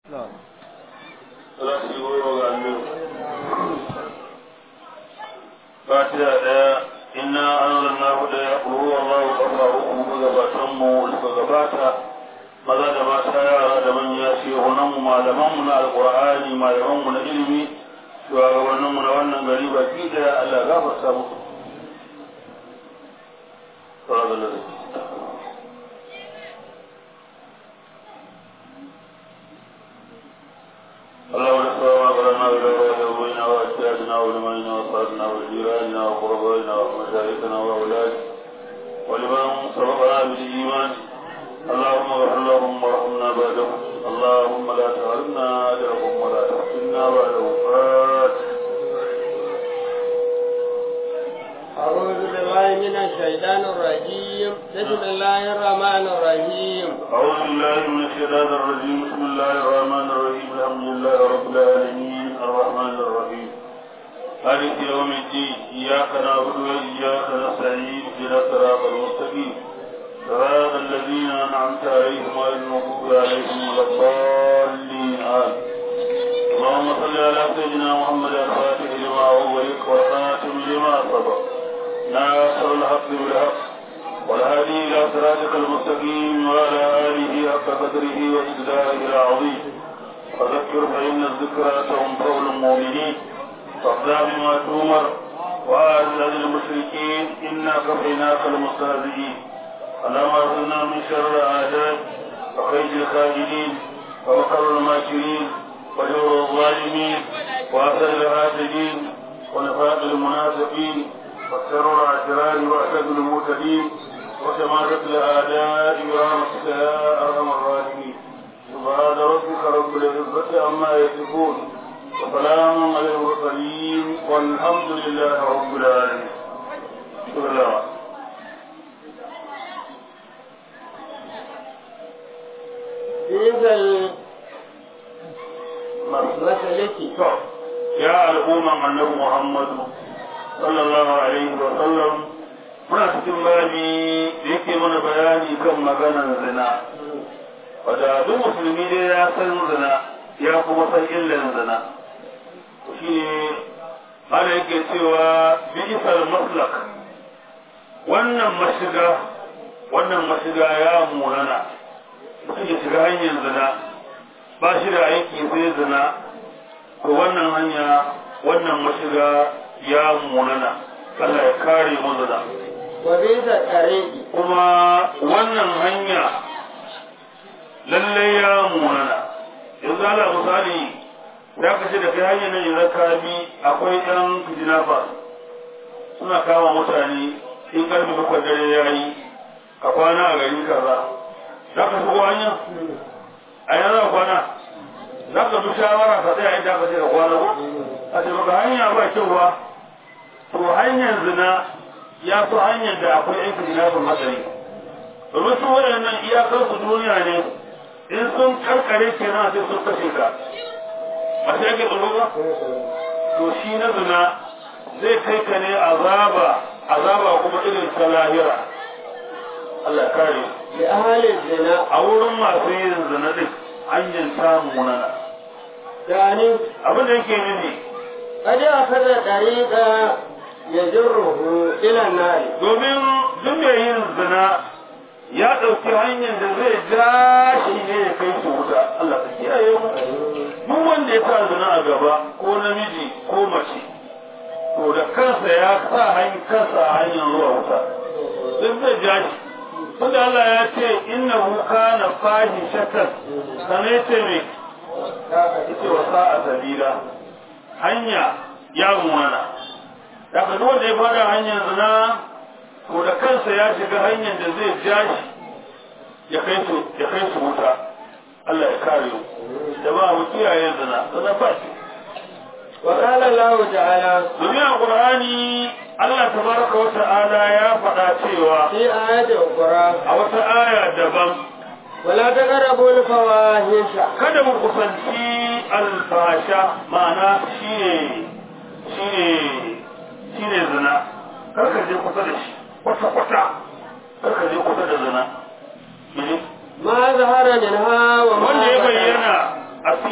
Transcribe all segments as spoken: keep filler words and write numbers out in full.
fatiha daya inna anzalnahu daya qul huwallahu ahad uku gabatan mu suka gabata maza da mata yara da manya shehunan mu malaman mu na alqur'ani malaman mu na ilimi shugabannin mu na wannan gari baki daya Allah gafarta musu اللهم صل على محمد وعلى وأجدادنا وعلمائنا وأصحابنا وجيراننا وقربائنا ومشايخنا وأولادنا ولمن سبقنا بالإيمان اللهم اغفر لهم وارحمنا بعدهم اللهم لا تحرمنا أجرهم ولا تفتنا بعدهم أعوذ بالله من الشيطان الرجيم بسم الله الرحمن الرحيم أعوذ بالله من الشيطان الرجيم بسم الله الرحمن الرحيم الحمد لله رب العالمين الرحمن الرحيم مالك يوم الدين إياك نعبد وإياك نستعين اهدنا الصراط المستقيم صراط الذين أنعمت عليهم غير المغضوب عليهم ولا الضالين آمين اللهم صل على سيدنا محمد الفاتح لما أغلق والخاتم لما سبق ناصر الحق بالحق والهادي إلى صراطك المستقيم وعلى آله حق قدره وإقداره العظيم وذكر فإن الذكرى تنفع المؤمنين فاصدع بما تؤمر وأعرض عن المشركين إنا كفيناك المستهزئين اللهم اغفرنا من شر أعدائك وخير الخائنين ومكر الماكرين وجور الظالمين وأسر الحاسدين ونفاق المنافقين وشر الأشرار وأشد المعتدين وشماتة الأعداء برحمتك يا أرحم الراحمين سبحان ربك رب العزة عما يصفون وسلام على المرسلين والحمد لله رب العالمين. بسم الله. إذا المسألة يا الأمم النبي محمد صلى الله عليه وسلم muna cikin babi da yake mana bayani kan maganar zina wadda duk musulmi dai ya san zina ya kuma san illan zina shi ne ana yake cewa bi'isal maslak wannan mashiga wannan mashiga ya munana mutum ya shiga hanyar zina ba shi da aiki sai zina to wannan hanya wannan mashiga ya munana Allah ya kare mu zina wa bisa kare kuma wannan hanya lalle ya munana yanzu ala misali ya kace da kai hanyar nan yanzu ka bi akwai ɗan kidnafa suna kama mutane in karfe bakwai dare ya yi ka kwana a gari kaza za ka shigo hanya a yana za kwana za ka bi shawara ka tsaya inda ka ce ka kwana ko a ce baka hanya ba kyau ba to hanyar zina ya fi hanyar da akwai yan kidnapping hatsari domin su waɗannan iyakar su duniya ne in sun karkare kenan sai sun kashe ka a sai ake tsoro ba to shi na zina zai kai ka ne azaba azaba kuma irin ta lahira Allah ya kare da ahalin zina a wurin masu yin zina din hanyar samu munana yani abin da yake nufi kada a kada dariƙa ya jirruhu ila nari domin duk mai yin zina ya ɗauki hanyar da zai ja shi ne ya kai su wuta Allah ka kiyaye mu duk wanda ya sa zina a gaba ko namiji ko mace to da kansa ya sa hanyar kansa a hanyar zuwa wuta duk zai ja shi tunda Allah ya ce innahu kana fahishatan sanai ce me yace wa sa'a sabila hanya ya mumana da ka wanda ya fara hanyar zina to da kansa ya shiga hanyar da zai ja shi ya kai su ya kai su wuta Allah ya kare mu da ba mu kiyaye zina zina ba shi wa qala Allah ta'ala duniya Qur'ani Allah tabaraka wa ta'ala ya faɗa cewa fi ayati ukhra a wata aya daban wala taqrabu al-fawahisha kada mu kusanci al-fasha ma'ana shine shine shine zina kar ka je kusa da shi kwata kwata kar ka je kusa da zina ma zahara minha wa ma wanda ya bayyana a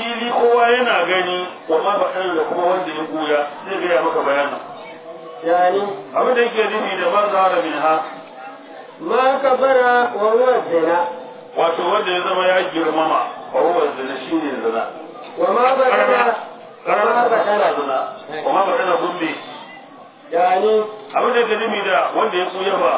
yana gani wa ma baɗan da kuma wanda ya goya zai gaya maka bayanin يعني abin da yake nufi da ma zahara min ha ما كبر وهو الزنا wato wanda ya zama ya girmama wa huwa zina shine zina وما بطن karara da zina kuma ba dana gumbi يعني abin da yake nufi da wanda ya goya ba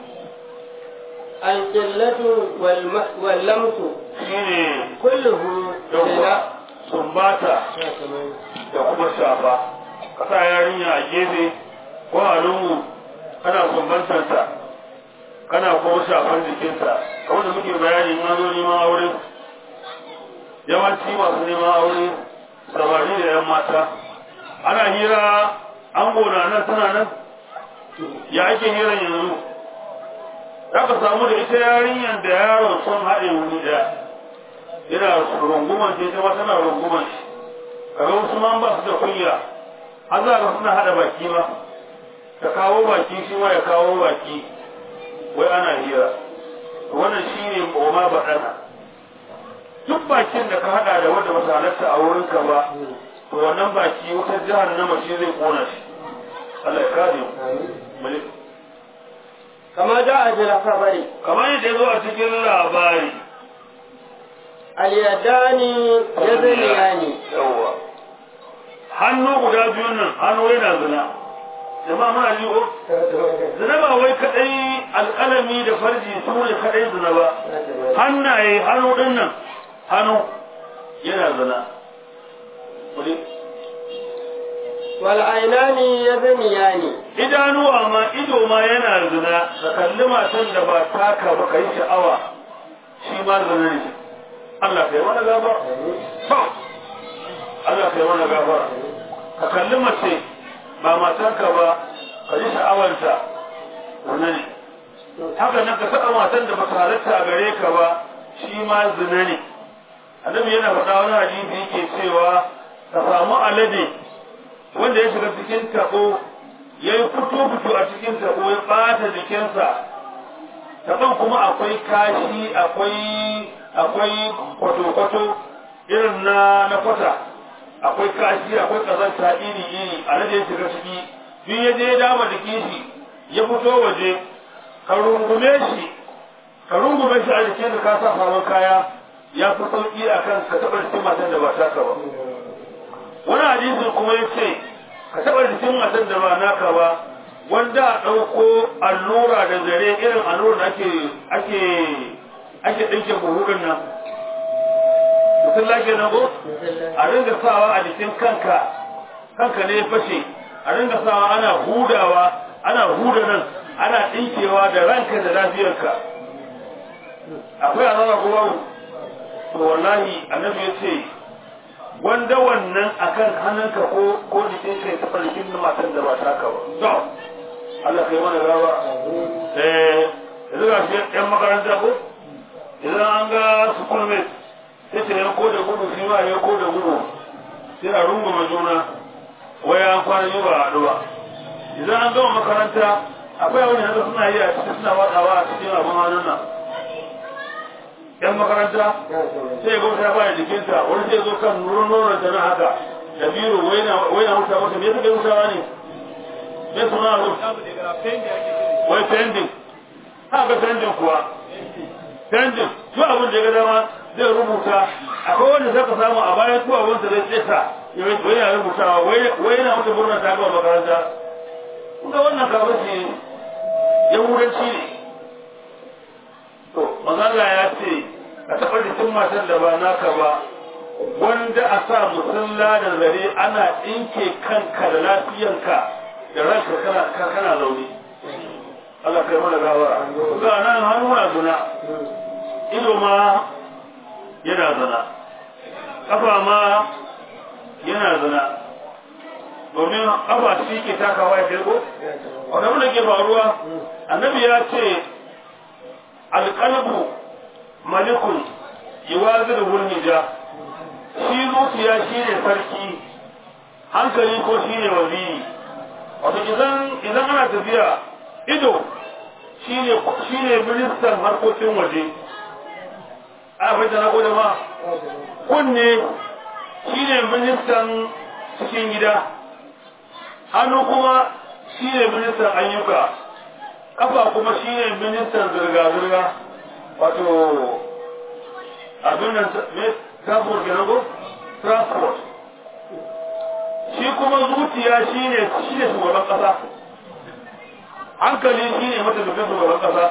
القلة والم... واللمس shine كله زنا sumbata da kuma shafa kasa yarinya a gefe ko a lungu kana sumbantarta kana kuma shafar jikinta kamar da muke bayani in zo neman aure yawanci masu neman aure samari da yan mata ana hira an gona nan suna nan ya ake hiran yanzu za ka samu da ita yarinyar da yaron son haɗe wuri ɗaya yana runguman ce ta tana runguman shi kaga wasu ma ba su da kunya har za ka suna haɗa baki ma ta kawo baki shi ma ya kawo baki wai ana hira wannan shi ne ma baɗana duk bakin da ka haɗa da wanda ba halatta a wurinka ba to wannan baki wata jihar na mace zai kona shi Allah ya kare mu كما جاء في الخبر kamar yadda ya zo a cikin labari اليدان يزنيان yawa hannu guda biyun nan hannu yana zina jama'a muna ji ko zina ba wai kadai alƙalami da farji su ne kadai zina ba hannaye hannu din nan hannu yana zina والعينان يزنيان idanuwa ma ido ma yana zina ka kalli matan da ba taka ba kai sha'awa shi ma zina ne Allah kai mana gafara Allah kai mana gafara ka kalli mace ba matanka ba ka ji sha'awarta zina ne haka nan ka taɓa matan da ba ta halatta a gare ka ba shi ma zina ne annabi yana faɗa wani hadisi yake cewa ka samu alade wanda ya shiga cikin taɓo ya yi fito-fito a cikin taɓo ya ɓata jikinsa taɓon kuma akwai kashi akwai akwai kwato-kwato irin na na kwata akwai kashi akwai ƙazanta iri-iri alade ya shiga ciki biyu ya je ya dama jikin shi ya fito waje ka rungume shi ka rungume shi a jikin da ka sa sabon kaya ya fi sauƙi a kan ka taɓa jikin matan da ba taka ba wani hadisi kuma ya ce ka taɓa jikin matan da ba naka ba wanda a ɗauko allura da zare irin allura da ake ake ake ɗinke buhurin nan mutum lafiya na ko a ringa sawa a jikin kanka kanka ne ya fashe a ringa sawa ana hudawa ana huda nan ana ɗinkewa da ranka da lafiyarka akwai azaba ko babu to wallahi annabi ya ce wanda wannan akan hannunka ko ko jikin kai ta farkin matan da ba taka ba to Allah kai mana gawa eh yanzu ga shi ɗan makaranta ko idan an ga school mate sai ta yanko da gudu shi ma yanko da gudu sai a runguma juna waya an kwana yi ba a haɗu ba idan an gama makaranta akwai wani haka suna yi a cikin suna watsawa a cikin abin hannun nan yan makaranta sai ga wata baya jikinta wani sai zo kan nurin nonon ta na haka da biro wai na wuta masa me suke wutawa ne me suna zo wai pending haka pending kuwa pending duk abin da ya ga dama zai rubuta akwai wanda zaka samu a bayan kuwa wanda zai tsesa wai yana rubutawa wai yana mutu murna ta gaba makaranta kun ga wannan kawai ce yahudanci ne to mazalla ya ce ka taɓa jikin matan da ba naka ba wanda a sa musulla da zare ana ɗinke kanka da lafiyanka da ranka kana kana zaune Allah kai mana gawara ga nan hannu na zuna ido ma yana zuna kafa ma yana zuna domin kafa shi ke takawa ya kirgo wanda mun ke faruwa annabi ya ce alqalbu malikun yuwaziru hulmija shi zuciya shine sarki hankali ko shine waziri wato idan idan ana tafiya ido shine shine ministan harkokin waje a bai da na gode ma kunne shine ministan cikin gida, hannu kuma shine ministan ayyuka, kafa kuma shine ministan zirga-zirga, wato abin nan transport kenan ko transport. Shi kuma zuciya shine shine shugaban kasa, hankali shine mataimakin shugaban kasa.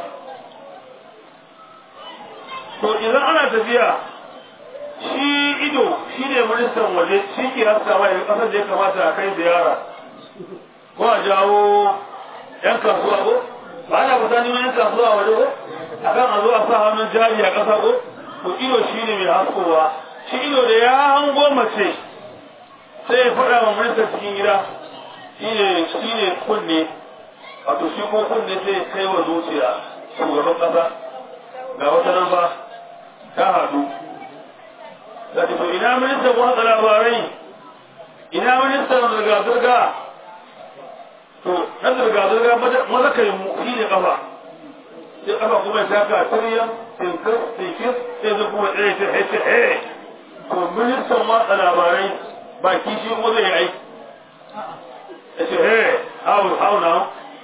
To idan ana tafiya, shi ido shine ministan waje, shi ke haskawa ya kasar da ya kamata a kai ziyara ko a jawo yan kasuwa ko ba ana fita neman yan kasuwa waje ko akan a zo a sa hannun jari a kasa ko. To ido shine mai haskowa, shi ido da ya hango mace sai ya faɗa wa ministan cikin gida, shi ne kunne, wato shi ko kunne sai kai wa zuciya shugaban ƙasa ga wata nan ba ta haɗu. Da to ina ministan watsa labarai, ina ministan zirga-zirga, to na zirga-zirga maza kai shi ne ƙafa, sai ƙafa kuma ya taka tiriyan tinkir tinkir sai zai kuma ɗaya ta hece he. To ministan watsa labarai baki shi kuma zai aiki ya ce hey how how now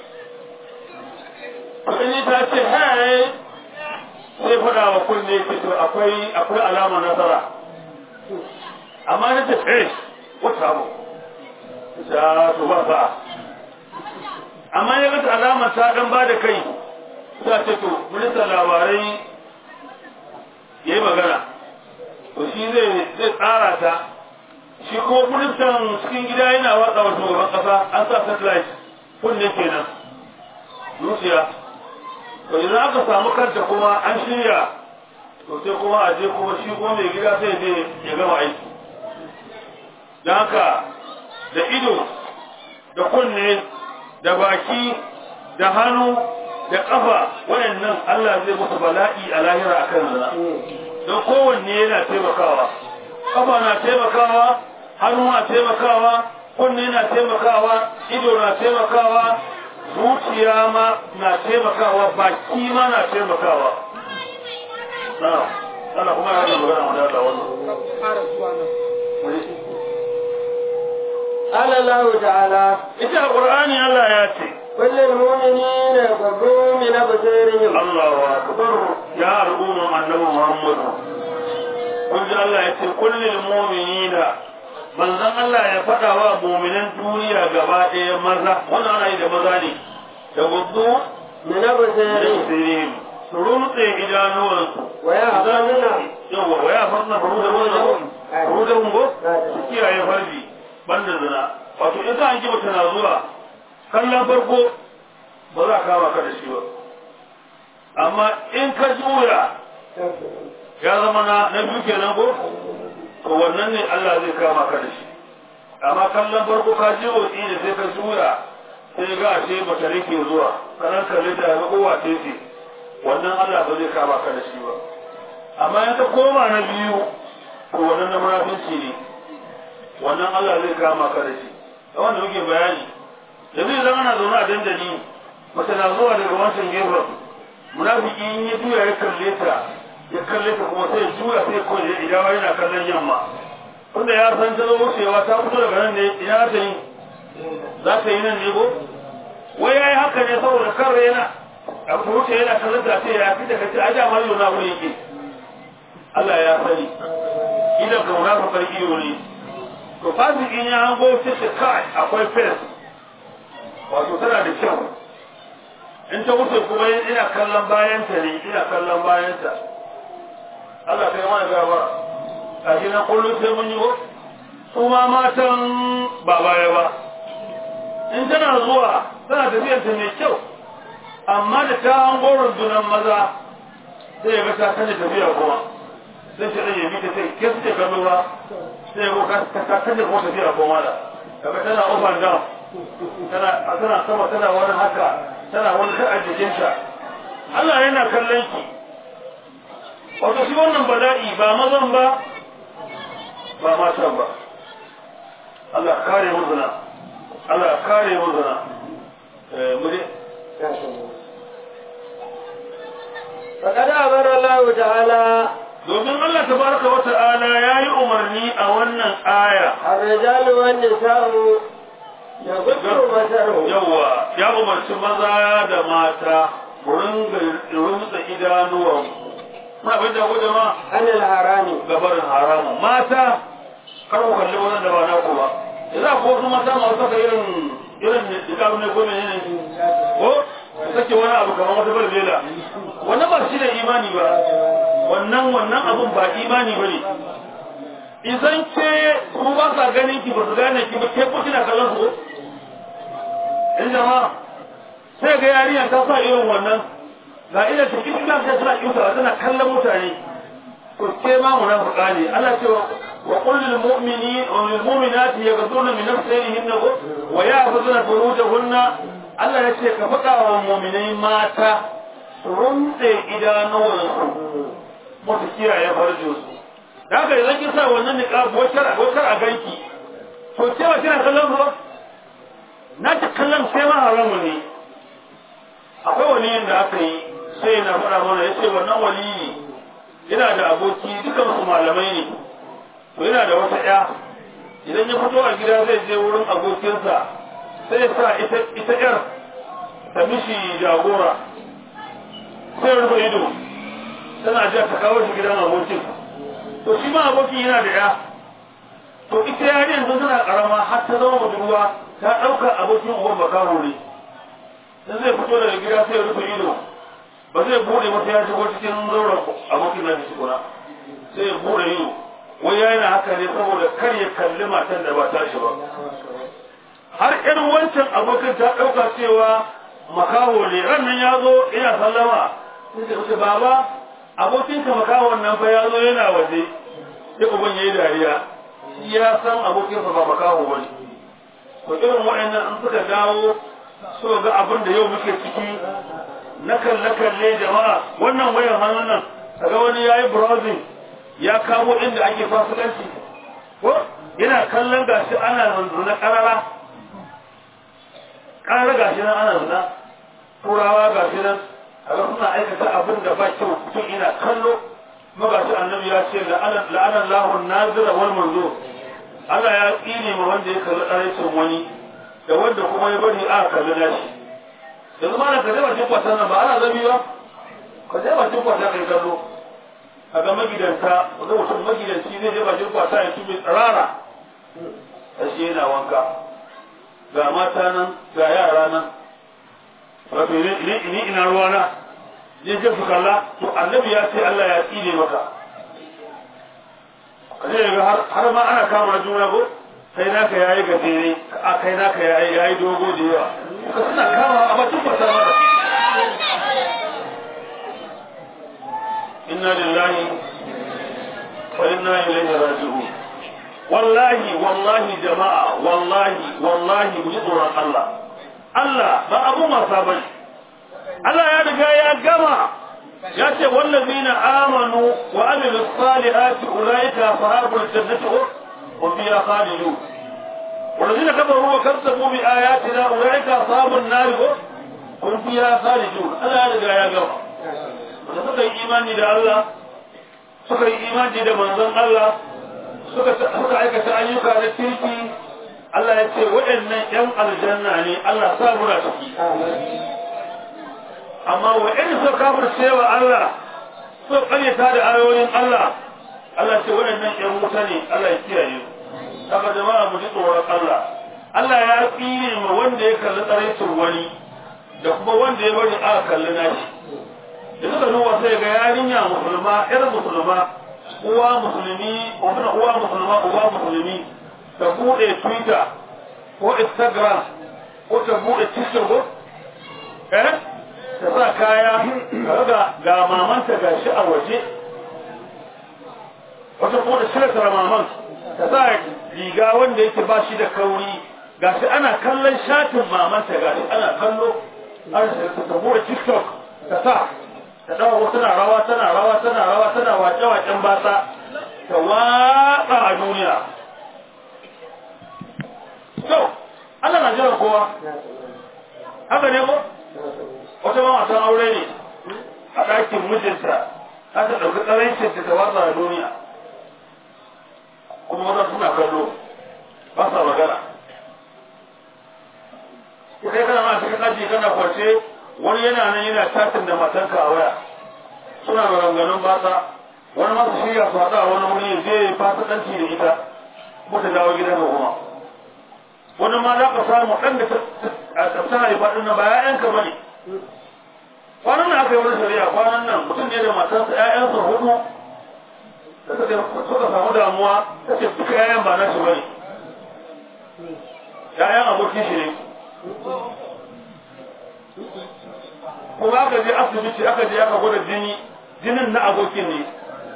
in ta ce hey sai faɗa wa kunne ce to akwai akwai alamar nasara, amma na ce hey wata abu ta to ba sa'a, amma ya ga alamar ta dan ba da kai ta ce to ministan labarai yayi magana, to shi zai zai tsara ta. Shi ko ministan cikin gida yana watsa wa shugaban kasa an sa satellite kunne kenan zuciya. To idan aka samu kanta kuma an shirya, to sai kuma a je kuma shi ko mai gida sai je ya gama aiki. Don haka da ido da kunne da baki da hannu da kafa waɗannan Allah zai musu bala'i a lahira akan zina, don kowanne yana taimakawa. Kafa na taimakawa, hannu na taimakawa, kunne na taimakawa, ido na taimakawa, zuciya ma na taimakawa, baki ma na taimakawa. Na, ana kuma yana magana wanda ya wannan. Allah ta'ala. Ita Qur'ani Allah ya ce. Kullum mu'minina yaghuddu min absarihim. Allahu akbar. Ya al'umma annabi Muhammad. Kun ji Allah ya ce kullum mu'minina, manzon Allah ya faɗa wa mu'minan duniya gaba ɗaya maza, wannan ana yi da maza ne, da gudu min absarihim, su rumtse idanuwansu, wa ya farna yawa wa ya farna farudahum farudahum go su kiyaye farji banda zina. Wato in ka hanki mutum na zuwa kallon farko ba za ka kama ka da shi ba, amma in ka juya ya zama na na biyu kenan ko, to wannan ne Allah zai kama ka da shi. Amma kallon farko ka je wasi ne sai ka juya sai ga ashe mace ne ke zuwa kanan kalle ta ga kowa ce ce, wannan Allah ba zai kama ka da shi ba. Amma in ka koma na biyu to wannan na munafinci ne, wannan Allah zai kama ka da shi. Da wanda muke bayani da zai zama na zaune a dandali mace na zuwa daga wancan gefen, munafiki in ya juya ya kalle ta ya kalle ta kuma sai juya sai ko ya idawa yana kallon yamma, wanda ya san ta zo wucewa ta fito daga nan ne, ina ta yi za ta yi nan ne ko wai yayi haka ne saboda kar yana a wuce yana kallon ta ce ya fita kace a da mallo na wuri yake. Allah ya sani idan ka munafika iyo ne, to fasikin ya hango sai kai akwai fes, wato tana da kyau, in ta wuce kuma ina kallon bayanta ne, ina kallon bayanta. Allah kai mana gaba a shi na kullum sai mun yi ko su ma matan ba baya ba, in tana zuwa tana tafiyar ta mai kyau, amma da ta hango rundunan maza sai ya ga ta kanje tafiya kuma sai ta ɗaya bi ta sai ke su ce kallo ba sai ya ga ta kanje kuma tafiya kuma da kaga tana up and down, tana tana sama tana wani haka tana wani kaɗa jikinta. Allah yana kallon ki. Wato shi wannan bala'i ba mazan ba ba matan ba. Allah kare mu zina, Allah kare mu zina. Eh muje faqad amara Allah ta'ala, domin Allah tabaraka wa ta'ala yayi umarni a wannan wannan aya الرجال والنساء يغضوا بصرهم yawa ya umarci maza da mata wurin rumtsa idanuwan ma bai da gode ma عن الحرام gabarin haramun mata kar ku kalli wannan da ba na ku ba za ku wasu mata masu saka irin irin dikaru ne ko menene ko sake wani abu kamar wata barbela wannan ba shi da imani ba wannan wannan abun ba imani ba ne idan ke ku ba sa ganin ki ba su gane ki ba ke ko kina kallon su in jama'a sai ga yarinya ta sa irin wannan ga ila ta kishi ta tana kiuta tana kallon mutane to ke ma munafika ne Allah ce wa qul lil mu'minina wa lil mu'minati yaghduna min nafsihinna wa yahfazuna furujahunna Allah ya ce ka faɗa wa mu'minai mata su rumtse idanuwansu mutu kiyaye farjinsu da haka idan kin sa wannan niqab wacce wacce a ganki to cewa kina kallon ruwa na ta kallon sai ma haramu ne akwai waliyin da aka yi sai na faɗa mana ya ce wannan waliyi yana da aboki dukan su malamai ne to yana da wata ƴa idan ya fito a gida zai je wurin abokinsa sai ya sa ita ita ƴar ta mishi jagora sai ya rufe ido tana jiya ta kawo shi gidan abokin to shi ma abokin yana da ƴa to ita yari yanzu tana karama har ta zama budurwa ta ɗauka abokin uban makaho ne dan zai fito daga gida sai ya rufe ido ba zai bude mata ya shigo cikin zauren abokin na shi kuna sai ya bude ido wai ya yana haka ne saboda kar ya kalli matan da ba ta shi ba har irin wancan abokin ta ɗauka cewa makaho ne rannan ya zo ina sallama sai ta ce baba abokinka makahon nan fa ya zo yana waje sai uban ya yi dariya ya san abokinsa ba makaho ba ne to irin waɗannan in suka dawo suka ga abin da yau muke ciki na kalle-kalle jama'a wannan wayan hannun nan kaga wani ya yi browsing ya kamo inda ake fasikanci ko yana kallon gashi ana zuna karara karara gashi nan ana zuna turawa gashi nan kaga suna aikata abin da ba kyau mutum ina kallo magashi annabi ya ce la'anan lahun nazira wal manzo Allah ya tsine ma wanda ya kalli ɗaraicin wani da wanda kuma ya bari aka kalli nashi yanzu ma na ka zai bakin kwatan nan ba ana zabi ba ka zai bakin kwata kai kallo a ga magidanta wanda mutum magidanci zai je bakin kwata ya tube tsirara a shi yana wanka ga mata nan ga yara nan wato ini ina ruwana je je su kalla to annabi ya ce Allah ya tsine maka kaje ga har har ma ana kama juna go kai naka yayi gajere a kai naka yayi yayi dogo da yawa ka suna kama a batun fata mara inna lillahi wa inna ilaihi raji'un wallahi wallahi jama'a wallahi wallahi mu ji tsoron Allah Allah ba abu masa bane Allah ya riga ya gama ya ce wallazina amanu wa amilus salihati ulaika ashabul jannati hum fiha khalidun والذين كفروا وكذبوا بآياتنا أولئك أصحاب النار هم فيها خالدون ألا يرجع يا جماعة suka yi imani da Allah suka yi imani da manzon Allah suka suka aikata ayyuka da kirki Allah ya ce waɗannan ƴan aljanna ne Allah sa mu da ciki amma waɗanda suka kafirce wa Allah suka ƙaryata da ayoyin Allah Allah ce waɗannan ƴan wuta ne Allah ya kiyaye su haka jama'a mu ji tsoron Allah Allah ya tsine ma wanda ya kalli tsaraicin wani da kuma wanda ya bari aka kalli nashi da suka duba sai ga yarinya musulma ƴar musulma uwa musulmi uwa uwa musulma uwa musulmi ta bude Twitter ko Instagram ko ta bude TikTok eh ta sa kaya ga ga mamanta gashi a waje wata ko da shirka maman ta sa riga wanda yake ba shi da kauri gashi ana kallon shatin mamanta gashi ana kallo an ta bude TikTok ta sa ta dawo tana rawa tana rawa tana rawa tana wace-wacen bata ta watsa a duniya so Allah na jira kowa haka ne ko wata ma matan aure ne a ɗakin mijinta za ta ɗauki tsaraicin ta watsa a duniya kuma maza suna kallo ba sa magana. Kai kana ma cikin aji kana kwance wani yana nan yana tatin da matanka a waya suna maganganun batsa, wani masu shirya su haɗa wani wuri ya je fasikanci da ita ko ta dawo gidan ka kuma. Wani ma za ka samu ɗan da ta haifa ɗin nan ba ‘ya'yanka ba ne. Kwanan nan aka yi wani shari'a kwanan nan mutum ne da matarsa ‘ya'yansa hudu da suka samu damuwa ta ce duka ‘ya'yan ba na shi ba ne. ‘Ya'yan abokin shi ne. Kuma aka je asibiti aka je aka gwada jini, jinin na abokin ne.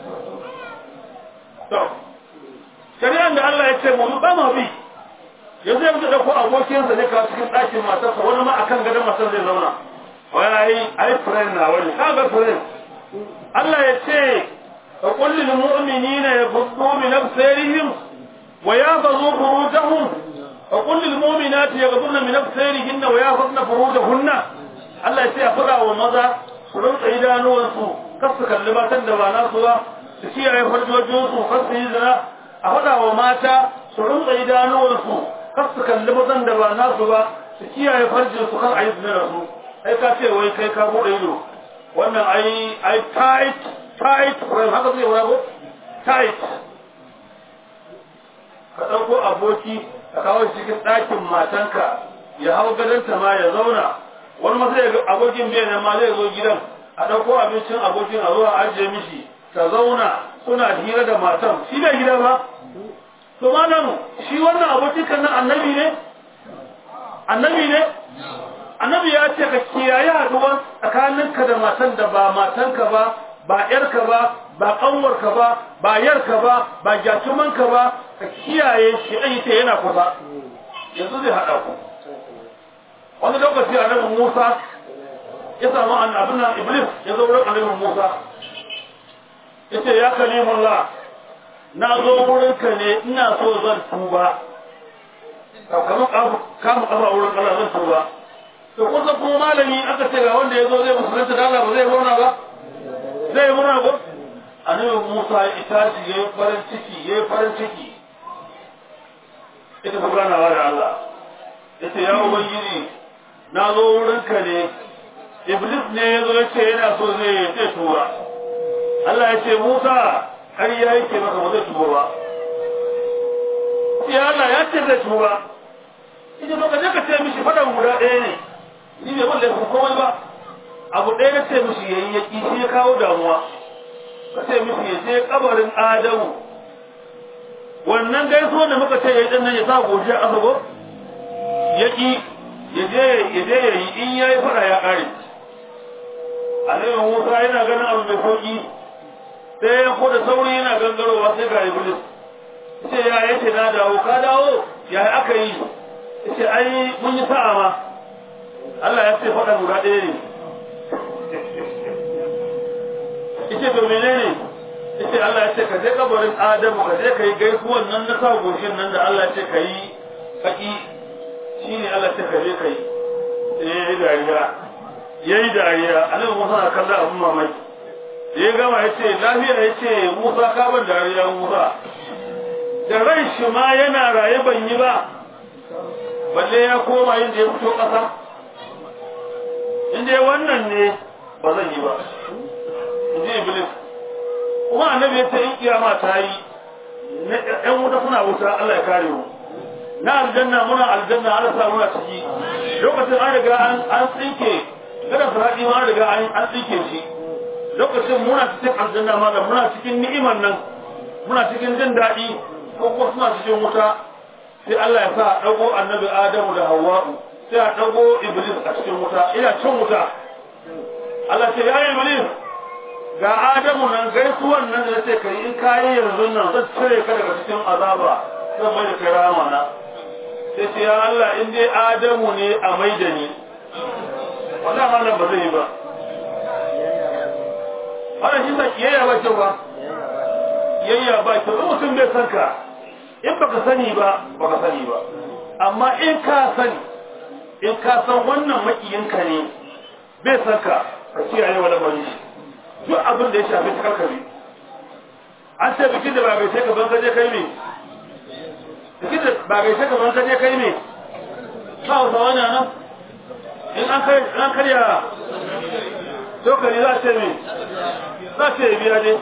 To, shari'an da Allah ya ce mu ba ma bi. Yanzu ya mutu ɗauko abokinsa ne kawo cikin ɗakin matarsa wani ma akan gadon matar zai zauna. Wani ai ai friend na wani kaga friend. Allah ya ce fa qul lil mu'minina yaghuddu min absarihim wa yahfazu furujahum fa qul lil mu'minati yaghudduna min absarihinna wa yahfazna furujahunna. Allah ya ce a fada wa maza su rinka idanuwansu kar su kalli matan da ba nasu ba su kiyaye farjojinsu kar su yi zina. A fada wa mata su rinka idanuwansu kar su kalli mazan da ba nasu ba su kiyaye farjinsu kan a yi zina da su. Ai ka ce wai kai ka bude ido wannan ai ai tight tight frame haka zai wani tight ka ɗauko aboki ka kawo cikin ɗakin matanka ya hau gadonta ma ya zauna wani ma sai abokin bai nan ma zai zo gidan a ɗauko abincin abokin a zuwa ajiye mishi ta zauna suna hira da matan shi bai gida ba to malam shi wannan abokin kan nan annabi ne annabi ne annabi ya ce ka kiyaye haduwa tsakaninka da matan da ba matanka ba ba yarka ba ba kanwarka ba ba yarka ba ba gyatumanka ba ka kiyaye shi an yi ta yana kusa yanzu zai haɗa ku wani lokaci annabi Musa ya samu annabin Iblis ya zo wurin annabi Musa ya ce ya kalimullah na zo wurinka ne ina so zan tuba kamar kama kafa wurin Allah zan tuba to kusa kuma malami aka ce ga wanda ya zo zai musulunta da Allah ba zai murna ba zai murna ba annabi Musa ya tashi yayi farin ciki yayi farin ciki ita kuma ganawa da Allah yace ya ubangiji na zo wurinka ne Iblis ne ya zo yace yana so zai yace tura Allah ya ce Musa har ya yake maka ba zai tuba ba ya Allah ya ce zai tuba ita ba ka je ka ce mishi fadan guda ɗaya ne ni bai wanda ku komai ba abu ɗaya na ce mishi yayi ya kishi ya kawo damuwa ka ce mishi ya je kabarin Adamu wannan gaisuwa da muka ce yayi dan nan ya sa gojiya a sabo ya ki ya je ya je yayi in yayi fara ya kare Annabi Musa yana ganin abu mai sauki sai ya koda sauri yana gangarowa sai ga Iblis sai ya yace na dawo ka dawo ya aka yi sai ai mun yi sa'a ma Allah ya ce faɗa guda ɗaya ne. Ice to menene? Ice Allah ya ce ka je kabarin Adamu ka je ka yi gaisuwan nan na sa goshin nan da Allah ya ce ka yi kaki shi ne Allah ya ce ka je ka yi. Ya yi dariya. Ya yi dariya. Annabi Musa na kalla abin mamaki. Da ya gama ya ce lafiya ya ce Musa ka ban dariya Musa. Da rai shi ma yana raye ban yi ba. Balle ya koma yin da ya fito ƙasa. in dai wannan ne ba zan yi ba in ji Iblis kuma annabi ya ce in kiyama ta yi ɗan wuta suna wuta Allah ya kare mu na aljanna muna aljanna Allah sa muna ciki lokacin an riga an tsinke kada saradi ma an riga an tsinke shi lokacin muna cikin aljanna ma da muna cikin ni'imar nan muna cikin jin daɗi ko kuma suna cikin wuta sai Allah ya sa dago annabi Adamu da Hawwa'u sai a dago Iblis a cikin wuta ina cin wuta Allah ce ya Iblis ga Adamu nan gaisuwan nan da ce kai in kai yanzu nan zan cire ka daga cikin azaba zan mai da kai rama na sai ce ya Allah in dai Adamu ne a maida ni wannan ma nan ba zai yi ba wannan shi sa kiyayya ba kyau ba kiyayya ba kyau mutum bai san ka in baka sani ba baka sani ba amma in ka sani in ka san wannan makiyinka ne bai san ka ka kiyaye wani bari duk abin da ya shafi ta karkare an ce bikin da ba bai sai ka ban kaje kai ne da ba gaishe ka ban kaje kai ne ba wata wani nan in an kai an karya dokari za ce me za ce biya dai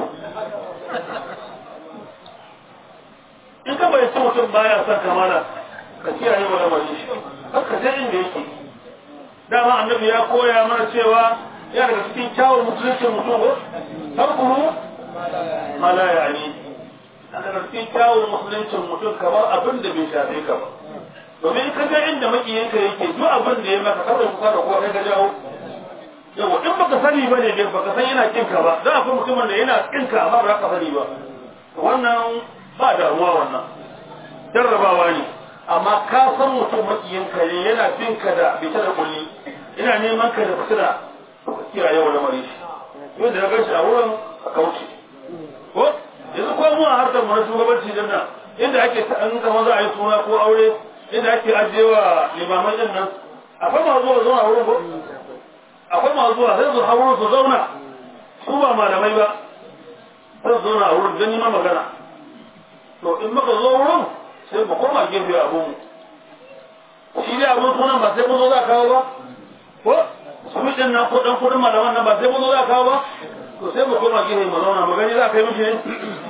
in ka bai ci mutum baya son kamala ka kiyaye wa lamarin shi har ka je inda yake dama annabi ya koya mana cewa ya daga cikin kyawun musuluncin mutum ko tarkuhu mala yani daga cikin kyawun musuluncin mutum kamar abin da bai shafe ka ba domin ka ga inda makiyinka yake duk abin da ya maka kawai kuka da kowa kai ka jawo yau in baka sani ba ne baka san yana kinka ba za a fi mutumin da yana kinka amma ba ka sani ba wannan ba damuwa wannan jarrabawa ne amma ka san mutum makiyinka ne yana binka da bita da kulli ina neman ka da fitina kira yau da mari yau da ga shi a wurin a kauce ko yanzu ko mu a harkar mu na shugabanci din nan inda ake an kama za a yi suna ko aure inda ake ajewa limaman din nan akwai ma zuwa zuwa wurin ko akwai ma zuwa sai su hawo su zauna su ba malamai ba sai su zauna a wurin dan yi ma magana to in muka zo wurin sai mu koma gefe abun shi ne abun sunan ba sai mu zo za kawo ba ko su din nan ko dan kudin malaman nan ba sai mu zo za kawo ba to sai mu koma gefe mu zauna mu gani za ka yi mishi ne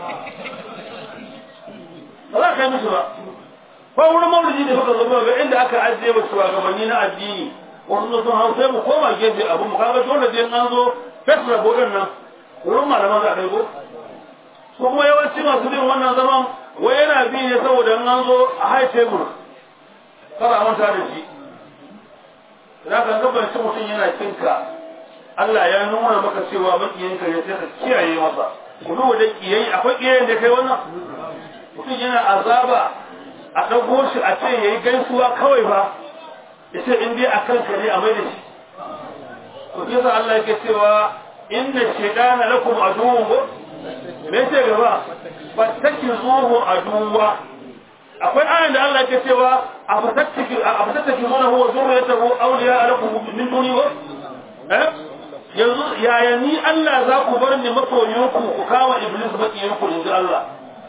ba za ka yi mishi ba ko wurin maulidi ne muka zo ga inda aka ajiye ba shugabanni na addini wasu sun hau sai mu koma gefe abun mu kaga dole sai an zo fesra bodin nan wurin malaman za ka yi ko su kuma yawanci masu bin wannan zaman wai yana bi ne saboda an zo a high table kada manta da shi idan ka ga ban mutum yana kinka Allah ya nuna maka cewa makiyinka ne sai ka kiyaye masa ku duba da kiyayi akwai kiyayen da kai wannan mutum yana azaba a dago shi a ce yayi gaisuwa kawai ba yace in dai akan ka ne a mai da shi to yasa Allah yake cewa inna shaytana lakum aduwwun me ce gaba fattakizuhu aduwa akwai ayan da Allah yake cewa afattaki afattakizuhu wa zurriyatuhu awliya lakum min duni wa eh yanzu yaya ni Allah za ku bar ni masoyinku ku kawo iblis bakiyinku inda Allah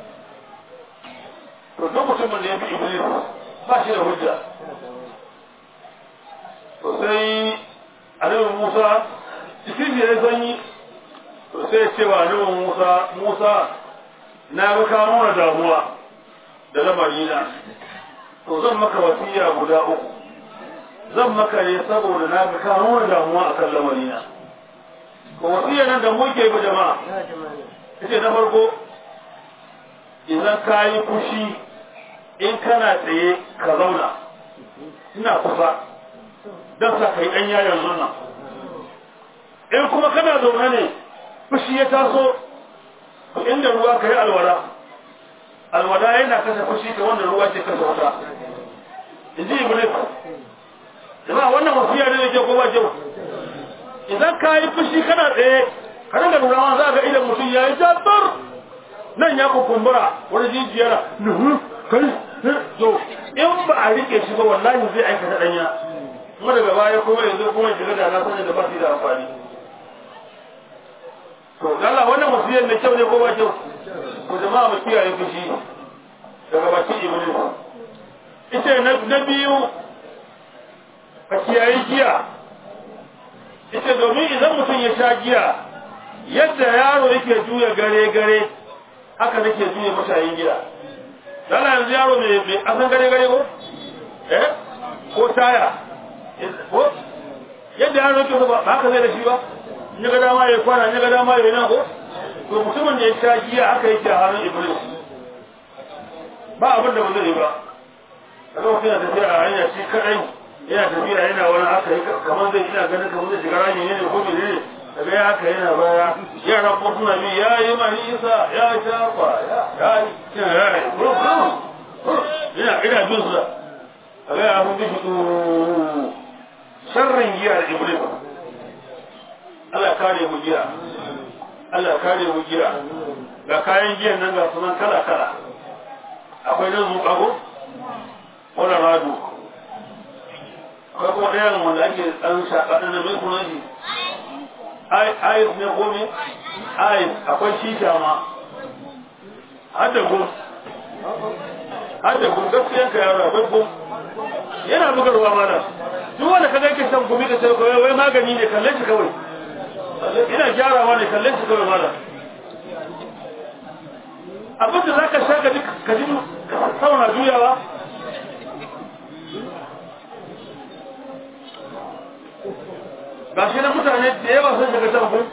to duk mutumin da ya bi iblis ba shi da hujja to sai annabi Musa cikin da ya sanyi to sai cewa annabi Musa Musa na ga ka nuna damuwa da lamarina to zan maka wasiya guda uku zan maka ne saboda na ga ka nuna damuwa akan lamarina ko wasiya nan da muke bi jama'a kace na farko idan ka yi fushi in kana tsaye ka zauna ina kusa dan sa kai dan yayin zunna in kuma kana zaune ne fushi ya taso inda ruwa kai alwala alwala yana kasa fushi ka wanda ruwa ke kasa wata inji iblis jama'a wannan wasiya ne yake ko ba kyau idan ka yi fushi kana tsaye kana da ruwa za ga idan mutum yayi jabbar nan ya kukumbura wani jijiyara nuhu kai to in ba a rike shi ba wallahi zai aikata danya kuma daga baya kuma yanzu kuma shiga da na sanin da ba shi da amfani to Allah wannan wasiyar ne kyau ne ko ba kyau ko jama'a mu kiyaye fushi daga baki iblis ita na na biyu ka kiyaye giya ita domin idan mutum ya sha giya yadda yaro yake juya gare gare haka nake juya mashayin giya dala yanzu yaro mai mai asan gare gare ko eh ko taya ko yadda yaro yake ba haka zai da shi ba in ga dama ya kwana in ga dama ya nan ko to mutumin da ya sha giya haka yake a hannun iblis ba abin da ba zai yi ba kaga mutum yana tafiya a hanya shi kadai yana tafiya yana wani haka kamar zai ina ganin kamar zai shiga rami ne ko mene ne daga ya haka yana baya yara ko suna bi ya yi mani isa ya shafa ya yi ya yi ina ina bin su da daga ya abin bishi to sharrin giya da iblis Allah kare mu giya Allah kare mu giya ga kayan giyan nan ga sunan kala kala akwai na zuƙa ko wala radu akwai kuma ɗayan wanda ake ɗan shaƙa ɗan da mai sunan shi ayis ne komi ayis akwai shisha ma har da gom har da gurgaskiyan ka yaro akwai gum yana bugarwa mana duk wanda kaga yake shan gumi ka sai wai magani ne kalle shi kawai ina gyarawa ne kalle shi kawai mana abin da zaka sha ka ka ji sauna juyawa gashi na mutane da yawa sun shiga shan gumi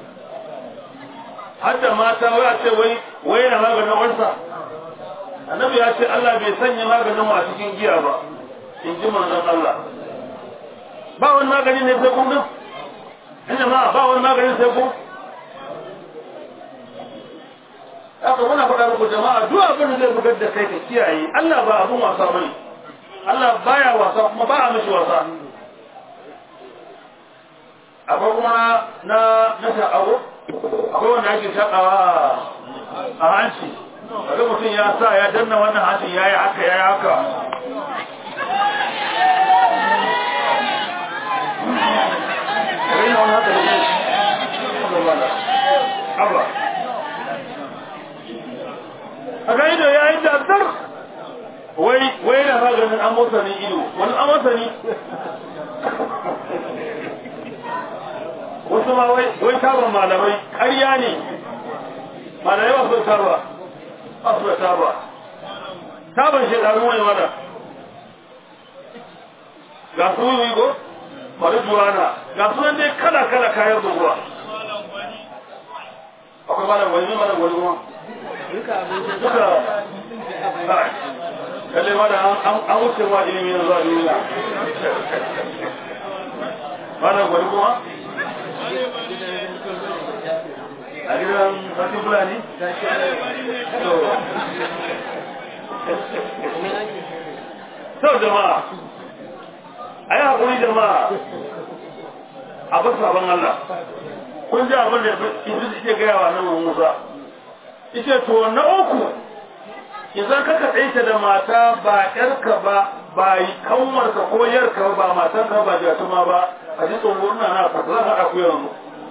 hadda mata wai a ce wai wai na maganin wansa annabi ya ce Allah bai sanya maganin wa cikin giya ba in ji manzon Allah ba wani magani ne sai kun din ina ma ba wani magani sai kun aka muna faɗa muku jama'a duk abin da zai bugar da kai ka kiyaye Allah ba abun wasa bane Allah baya wasa kuma ba a mishi wasa akwai kuma na na sha'awo akwai wanda ake shakawa a hanci kaga mutum ya sa ya danna wannan hancin yayi haka yayi haka a ga ido ya yi dasar wai wai na maganin amosanin ido wani amosani wasu ma wai wai taban malamai ƙarya ne malamai ba su taba ba su da taba taban shekaru wani wada ga su yi go bari juwana ga su nan dai kala kala kayan zuwa akwai malam wani malam wani kuma duka kalle ma da an wuce wa ilimi na zuwa duniya malam wani kuma a gidan sarki fulani so jama'a a yi haƙuri jama'a a basu abin Allah kun ji abin da Idris ke gaya wa nan Musa ita to na uku idan ka kaɗaita da mata ba ƴarka ba ba kanwarka ko yarka ba matanka ba jatuma ba a ji tsoron na ka za ka haɗa ku yanzu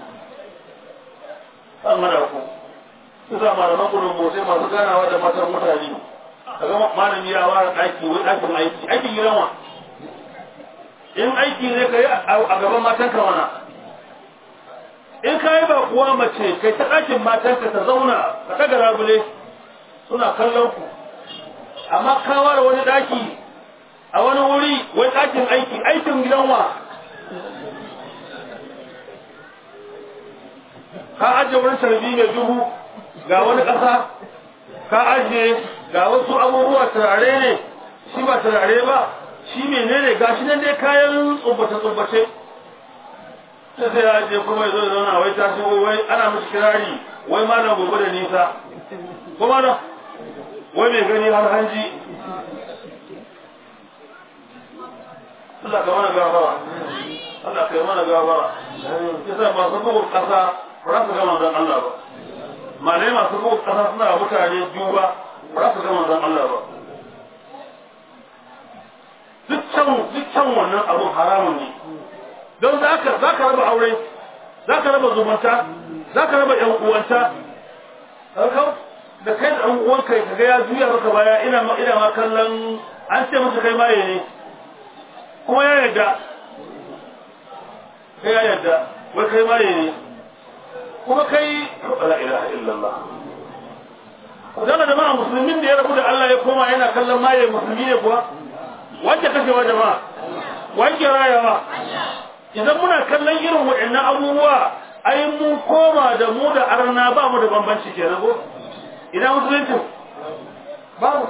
an haɗa ku su sa malaman gudun motsi masu ganawa da matan mutane kaga malami ya ware ɗaki wai ɗakin aiki aikin gidan wa in aiki ne ka yi a gaban matanka mana in ka yi ba kuwa mace kai ta ɗakin matanka ta zauna ka ɗaga labule suna kallon ku amma ka ware wani ɗaki a wani wuri wai ɗakin aiki aikin gidan wa ka ajiye wani sarbi mai duhu ga wani ƙasa ka ajiye ga wasu abubuwa turare ne shi ba turare ba shi menene ga shi nan dai kayan tsubbace-tsubbace sai sai ya je kuma ya zo da zauna wai ta shigo wai ana mishi kirari wai malam gobe da nisa kuma da wai mai gani har hanji Allah ka mana gafara Allah ka yi mana gafara yasa masu bugun ƙasa ba za su gama zan Allah ba malai masu bugun ƙasa suna mutane duba ba za su gama zan Allah ba dukkan wannan abun haramun ne don za ka raba aure za ka raba zumunta za ka raba yan uwanta da kai da ɗan uwanka ka ga ya juya maka baya ina ma ina ma kallon an ce masa kai maye ne kuma ya yarda kai ya yarda wai kai maye ne kuma kai la ilaha illallah dole da ma musulmin da ya rabu da Allah ya koma yana kallon maye musulmi ne kuwa wanda kashewa jama'a wanke rayawa idan muna kallon irin waɗannan abubuwa ai mun koma da mu da arna ba mu da bambanci kenan ko idan musulunci babu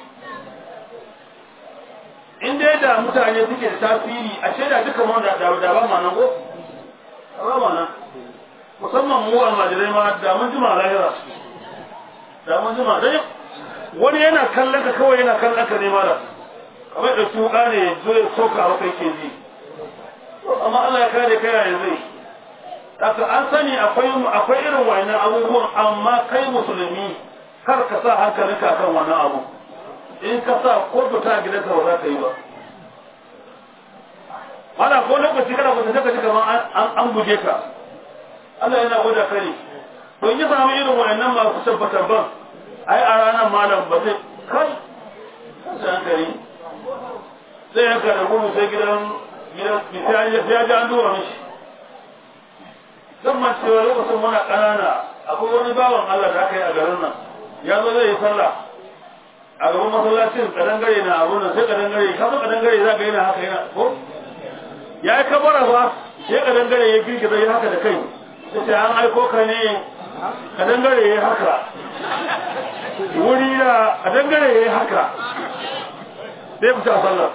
in dai da mutane suke da tasiri a shaida duka mu da da ba ma nan ko ba ma nan musamman mu almajirai ma da mun jima lahira da mun jima dai wani yana kallon ka kawai yana kallon ka ne mara kamar da tuka ne zo ya soka wa kai ke ji amma Allah ya kare kai ya zai haka an sani akwai akwai irin wannan abubuwan amma kai musulmi kar ka sa hankalinka kan wannan abu in ka sa ko fita gidanka ba za ka yi ba mana ko lokaci kana kwanta ka ji kamar an an guje ka Allah yana gwada kai to in ya samu irin wannan masu tabbatar ban ai a ranar malam ba zai kai ta hankali sai yanka da gudu sai gidan gidan misali ya ji an duba mishi zan man cewa lokacin muna ƙanana akwai wani bawan Allah da aka yi a garin nan ya zo zai yi sallah a gaban masallacin kadangare na abu nan sai kadangare kafin kadangare za ka yana haka yana ko ya yi kabara ba sai kadangare ya girgiza ya haka da kai sai an aiko ka ne kadangare ya haka wuri da kadangare ya haka sai fita sallah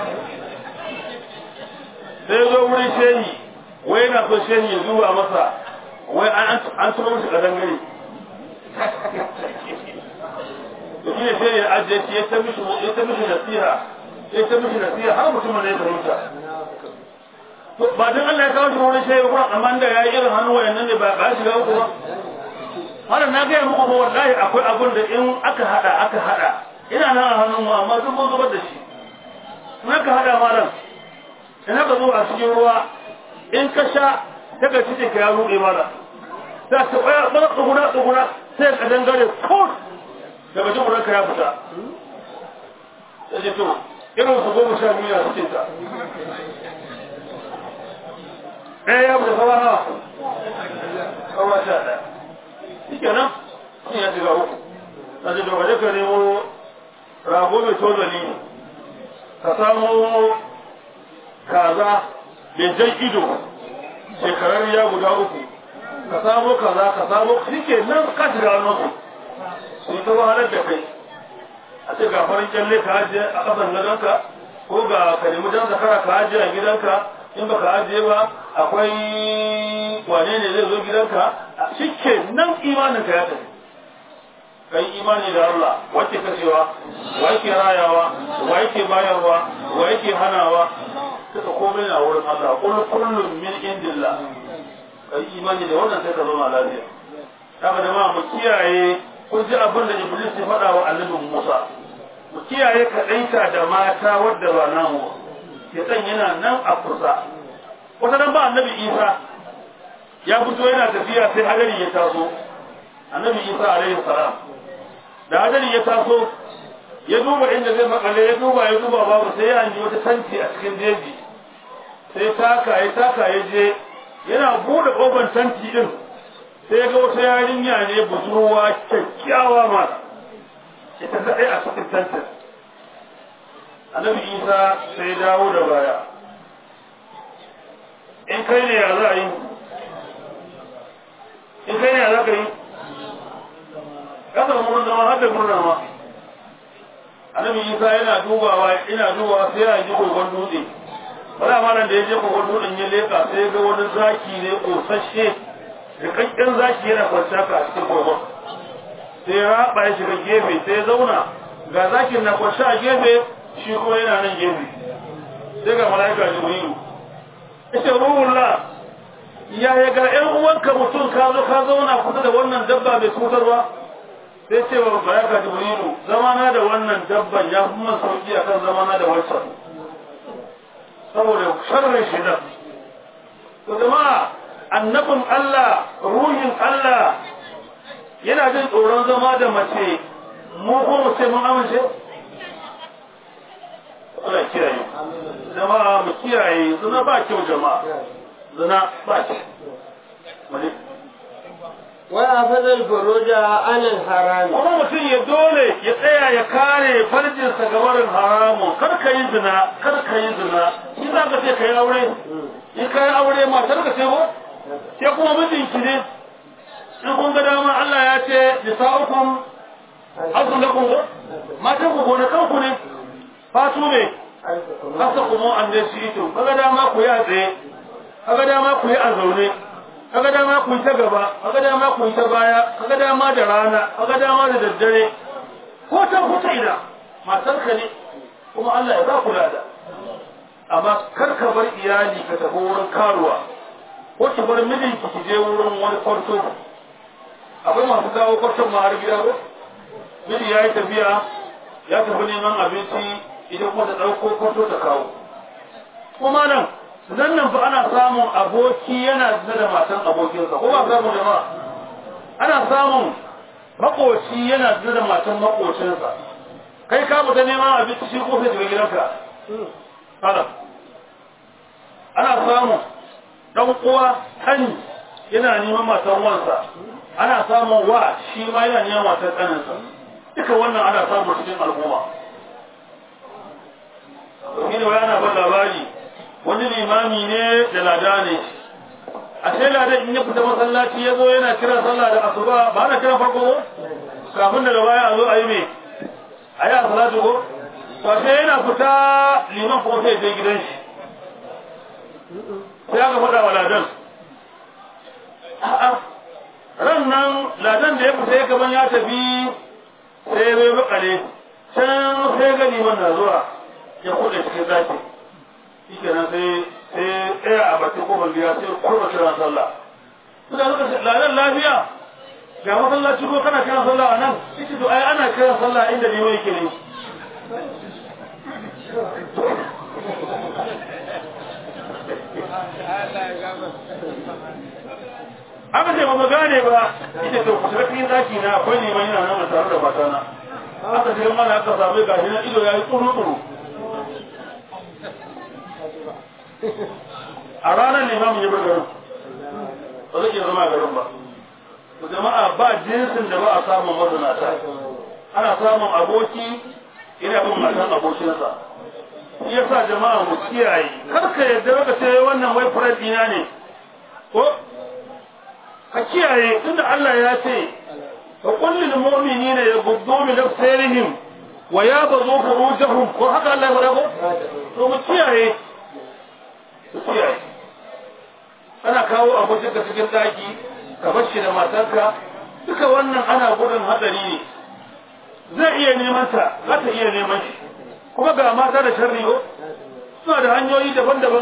sai zo wuri shehi wai na so shehi ya zuwa masa wai an tuba musu kadangare da shi ne shehi ya ajiye shi ya ta mishi nasiha ya ta mishi nasiha har mutumin ne ya fahimta ba don Allah ya kawo shi wurin shehi ba amma da ya yi irin hannu wayannan ne ba ba shiga uku ba har na ga muku ba wallahi akwai abun da in aka hada aka hada ina nan a hannun mu amma duk mun zubar da shi in aka hada malam in aka zo a cikin ruwa in ka sha daga cikin ka ya ruɗe malam sai ka tsaya ba tsuguna tsuguna sai ka dangare ko daga cikin ka ya fita sai to irin su goma sha biyu a cikin ta ɗaya ya bude kawa nawa kawa sha ɗaya shi kenan shi ya shiga uku na ce dogaje ka nemo rago mai tozali ka samu kaza mai jan ido shekarar ya guda uku ka samu kaza ka samu shi ke nan ka shiga hannunsu su yi ta wahalar da kai a ce ga farin kyalle ka ajiye a ƙasan gadonka ko ga ka nemi jan zakara ka ajiye a gidanka in baka ajiye ba akwai wane ne zai zo gidanka shi ke nan imanin ka ya tafi kai imani da Allah wacce kashewa wa yake rayawa wa yake bayarwa wa yake hanawa suka komai na wurin Allah kullu kullum min indillah kai imani da wannan sai ka zama lafiya haka da ma mu kiyaye kun ji abin da Iblis ya faɗa wa Annabi Musa mu kiyaye kaɗaita da mata wadda ba namu shaitan yana nan a kusa wata nan ba Annabi Isa ya fito yana tafiya sai hadari ya taso Annabi Isa alaihi salam da hadari ya taso ya duba inda zai makale ya duba ya duba babu sai ya hanji wata tanti a cikin jeji sai taka ya taka ya je yana bude kofar tanti din sai ga wata yarinya ne budurwa kyakkyawa ma ita kadai a cikin tantin Annabi Isa sai dawo da baya in kai ne ya za a yi in kai ne ya za ka yi kasar murna ma har da murna ma Annabi Isa yana dubawa ina dubawa sai ya ji kogon dutse wala malan da ya je kogon dutsen ya leka sai ga wani zaki ne kosashe da kankan zaki yana kwanciya ka a cikin kogon sai ya raba ya shiga gefe sai ya zauna ga zakin na kwanciya a gefe shi kuma yana nan gefe sai ga malaika Jibrilu ita ruhullah ya ya ga ƴan uwanka mutum ka zo ka zauna kusa da wannan dabba bai cutarwa sai ce wa malaika Jibrilu zamana da wannan dabban ya fi man sauki akan zamana da wancan saboda sharrin shi nan to jama'a annabin Allah ruhin Allah yana jin tsoron zama da mace mu ko mu ce mun amince Allah kiyaye jama'a mu kiyaye zina ba kyau jama'a zina ba kyau wa afadal furuja anil haram kuma mutum ya dole ya tsaya ya kare farjinsa ga barin haramu kar ka yi zina kar ka yi zina shi za ka ce ka yi aure in ka yi aure matar ka ce ko sai kuma mijinki ne in kun ga dama Allah ya ce nisa'ukum azun lakum matan ku gona kanku ne fatu ne kasa kuma an da shi to kaga dama ku yi a tsaye kaga dama ku yi a zaune kaga dama ku yi ta gaba kaga dama ku yi ta baya kaga dama da rana kaga dama da daddare ko ta ko ta ina matar ka ne kuma Allah ya ba ku lada amma kar ka bar iyali ka tafi wurin karuwa ko ki bar mijinki ki je wurin wani kwarto akwai masu kawo kwarton ma har gida ko miji ya yi tafiya ya tafi neman abinci idan kuma ta ɗauko kwarto ta kawo kuma nan nan nan fa ana samun aboki yana zina da matan abokinsa ko ba samu jama'a ana samun makoci yana zina da matan makocinsa kai ka mutu neman abinci shi ko sai daga gidanka ana ana samu dan uwa kan yana neman matan wansa ana samun wa shi ma yana neman matan kaninsa duka wannan ana samu cikin al'umma shi ne wai ana ban labari wani limami ne da lada ne a sai ladan in ya fita masallaci ya zo yana kira sallah da asuba ba ana kira farko ko kafin daga baya a zo a yi me a yi a salatu ko to sai yana fita liman kuma sai je gidan shi sai aka faɗa wa ladan a'a ran nan ladan da ya fita ya kaman ya tafi sai ya bai bakale can sai ga liman na zuwa ya kuɗe cikin zaki shi kenan sai sai tsaya a bakin kofar gida sai kurba kiran sallah suna suka ce ladan lafiya ga masallaci ko kana kiran sallah a nan shi to ai ana kiran sallah inda liman yake ne aka ce ba mu gane ba ita to kusa cikin zaki na akwai liman yana nan tare da matana aka ce mana aka samu gashi na ido yayi tsuru tsuru a ranar limamin ya bar garin ba zai iya zama garin ba ku jama'a ba jinsin da ba a samun mazunata ana samun aboki ina bin matan abokinsa shi yasa jama'a mu kiyaye kar ka yadda ka ce wannan wai furar dina ne ko ka kiyaye tunda Allah ya ce fa kullul mu'minina yaghuddu min absarihim wa yabdhu furujahum ko haka Allah ya faɗa ko to mu kiyaye mu kiyaye ana kawo abokin ka cikin daki ka bar shi da matarka duka wannan ana gudun hadari ne zai iya neman ta za ta iya neman shi kuma ga mata da sharri ko suna da hanyoyi daban-daban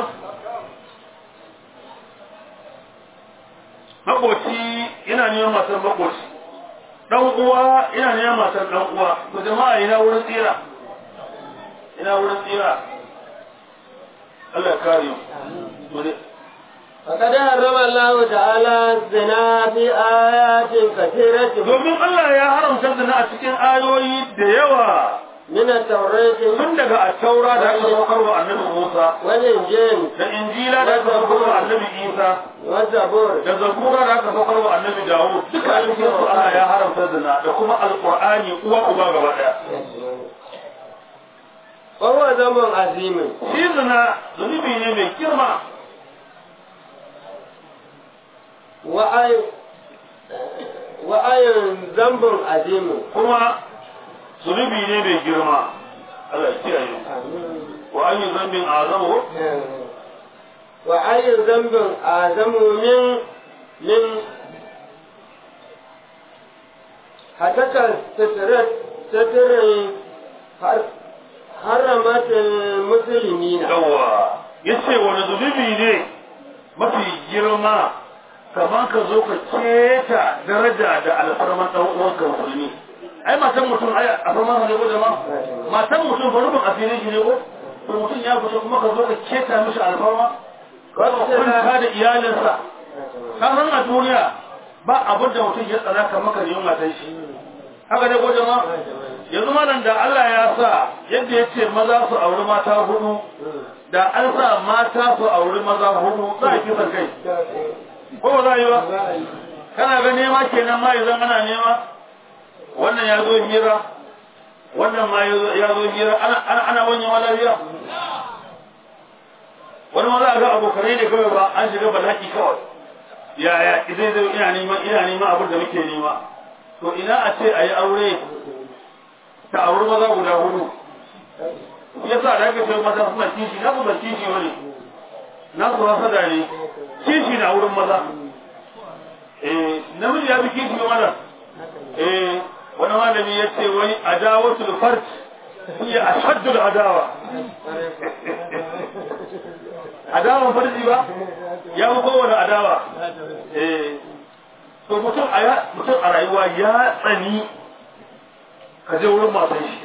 makoci yana neman matar makoci dan uwa yana neman matar dan uwa to jama'a ina wurin tsira ina wurin tsira Allah ya kare mu فقد حرم الله تعالى الزنا في آيات كثيرة domin Allah ya haramta zina a cikin ayoyi da yawa من التوراة tun daga at-taura da aka saukar wa annabi Musa والإنجيل da injila da aka saukar wa annabi Isa والزبور da zabura da aka saukar wa annabi Dawud duka a cikin su Allah ya haramta zina da kuma alqur'ani uwa uba gaba daya وهو ذنب عظيم shi zina zunubi ne mai girma وأي وأي ذنب عظيم kuma zunubi ne mai girma Allah ya kiyaye wa ayyu dhanbin azamu وأي ذنب أعظم من من هتك سترت ستر حرمت المسلمين yawa yace wani zunubi ne mafi girma kamar ka zo ka keta daraja da alfarman dan uwanka musulmi ai matan mutum ai alfarman ne ko jama'a matan mutum ba rubun asirin shi ne ko to mutum ya fito kuma ka zo ka keta mishi alfarma ka kwanta da iyalinsa ka san a duniya ba abin da mutum ya tsara kamar ka yi matan shi haka ne ko jama'a yanzu malam da Allah ya sa yadda ya ce maza su auri mata hudu da an sa mata su auri maza hudu za a kisan kai ko ba za a yi ba kana ga nema kenan ma idan ana nema wannan ya zo hira wannan ma ya zo hira ana ana wani lafiya wani ma za a ga abokanai ne kawai ba an shiga balaki kawai yaya idan zai ina nema ina nema abin da muke nema to ina a ce a yi aure ta auri maza guda hudu yasa da aka ce maza suna kishi na su ba kishi wani na su hasada ne kishi na wurin maza eh namiji ya fi kishi maza eh wani malami ya ce wani adawatul fard hiya ashaddul adawa adawan farji ba ya fi kowane adawa eh to mutum a mutum a rayuwa ya tsani ka je wurin matan shi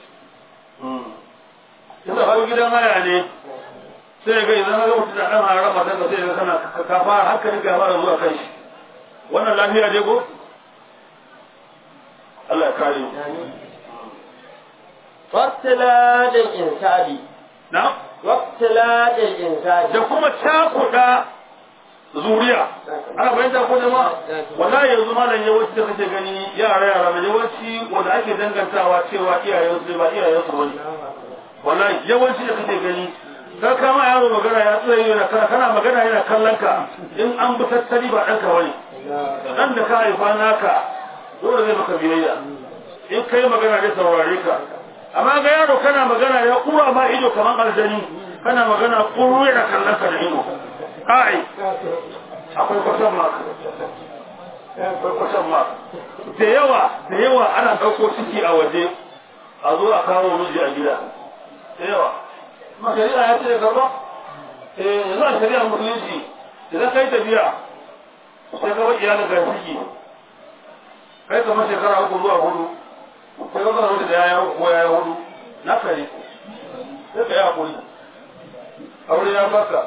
yasa ko gidan haya ne sai ga idan ga mutum da dan hara matan ka sai ga kana ka fara hankali ka fara zuwa kai shi wannan lafiya dai ko Allah ya kare mu waqtiladil insani na waqtiladil insani da kuma cakuɗa zuriya ana bayyana ko jama'a wallahi yanzu malam yawanci da kake gani yara yara da yawanci wanda ake dangantawa cewa iyayen su ba iyayen su bane wallahi yawanci da kake gani ka kama yaro magana ya tsaye yana kana kana magana yana kallon ka in an bi tattali ba ɗanka bane dan da ka haifa naka dole zai maka biyayya in kai magana zai saurare ka amma ga yaro kana magana ya kura ma ido kaman aljani kana magana kuru yana kallon ka da ido ai akwai kwatan ma akwai kwatan ma da yawa da yawa ana ɗauko ciki a waje a zo a kawo miji a gida da yawa ma shari'a ya ce gaba eh yanzu a shari'a musulunci idan kai tafiya sai ka bar iyalin ga ciki kai kamar shekara uku zuwa hudu sai ka zama da yaya uku ko yaya hudu na kare sai ka yi hakuri aure ya baka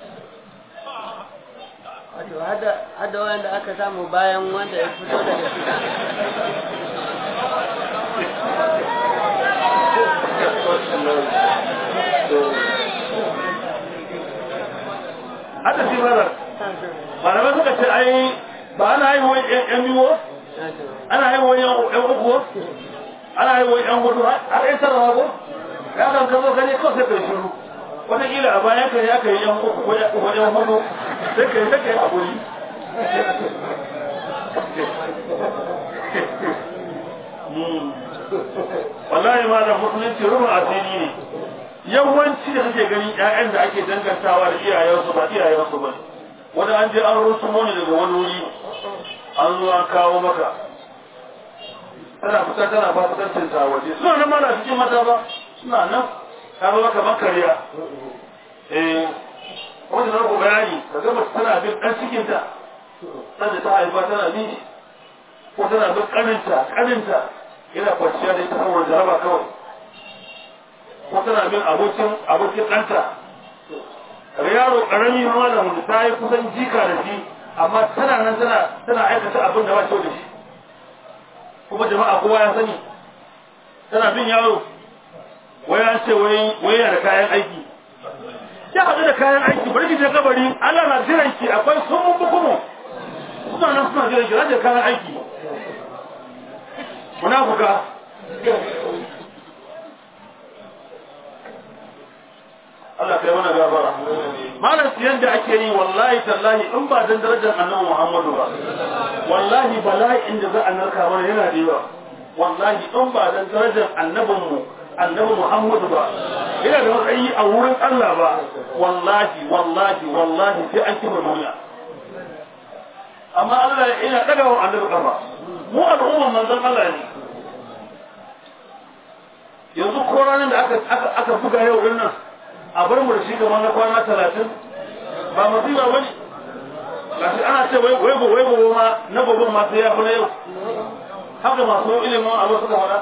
wato hada hada wanda aka samu bayan wanda ya fito daga ciki hada shi ba malamai suka ce ai ba ana haihuwar yan biyu ana haihuwar yan uku ana haihuwar yan hudu har yan sarrafa ko ya kan ka zo gani kawai sai kai shiru wataƙila a bayan ka ya kai yan uku ko yan hudu sai kai sai kai haƙuri wallahi malam musulunci rufin asiri ne yawanci da kake gani ƴaƴan da ake dangantawa da iyayensu ba iyayensu ba wanda an je an rusumo ne daga wani wuri an zo an kawo maka tana fita tana fasikancin ta waje suna nan mana cikin mata ba suna nan ta zo maka makariya eh wanda na ku bayani ka ga mace tana bin ɗan cikinta sanda ta haifa tana bin ko tana bin ƙaninta ƙaninta yana kwanciya da ita saboda jaraba kawai ko tana bin abokin abokin ɗanta yaro ƙarami ma da wanda ta yi kusan jika da shi amma tana nan tana tana aikata abin da ba kyau da shi kuma jama'a kowa ya sani tana bin yaro wai an ce wai wai yana da kayan aiki ya haɗu da kayan aiki bari ki je kabari Allah na jiran ki akwai sumun bukumu suna nan suna jiran ki za kayan aiki munafuka Allah kai mana gafara malam siyan da ake yi wallahi tallahi in ba dan darajar annabi Muhammadu ba wallahi bala'in da za a narka mana yana da yawa wallahi in ba dan darajar annabin mu annabi Muhammadu ba yana da matsayi a wurin Allah ba wallahi wallahi wallahi sai an kima duniya amma Allah yana daga wa annabi kafa mu al'umman manzon Allah ne yanzu ko ranar da aka aka buga yau din nan a bar mu da shi kamar na kwana talatin ba musiba ba ne gashi ana ce wai wai wai gobe ma na gobe ma sai ya fi na yau haka masu ilimin abu suka faɗa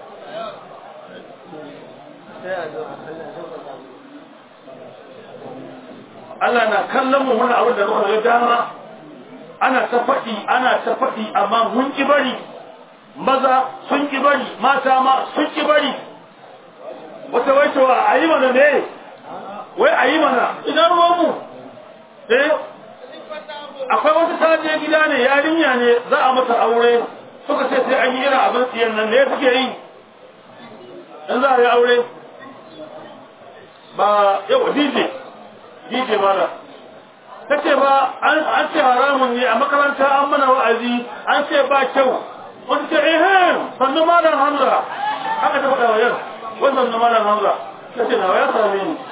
Allah na kallon mu muna abin da muka ga dama ana ta faɗi ana ta faɗi amma mun ki bari maza sun ki bari mata ma sun ki bari wata wai cewa a yi mana ne wai a yi mana ina ruwanmu eh akwai wata taje gida ne yarinya ne za a mata aure suka ce sai an yi irin abin tsiyan nan ne suke yi in za a yi aure ba yau dj dj mana ta ce ba an ce haramun ne a makaranta an mana wa'azi an ce ba kyau wata ce eh sannu malam hamza haka ta faɗa wa yau wannan malam hamza ta ce nawa ya same ni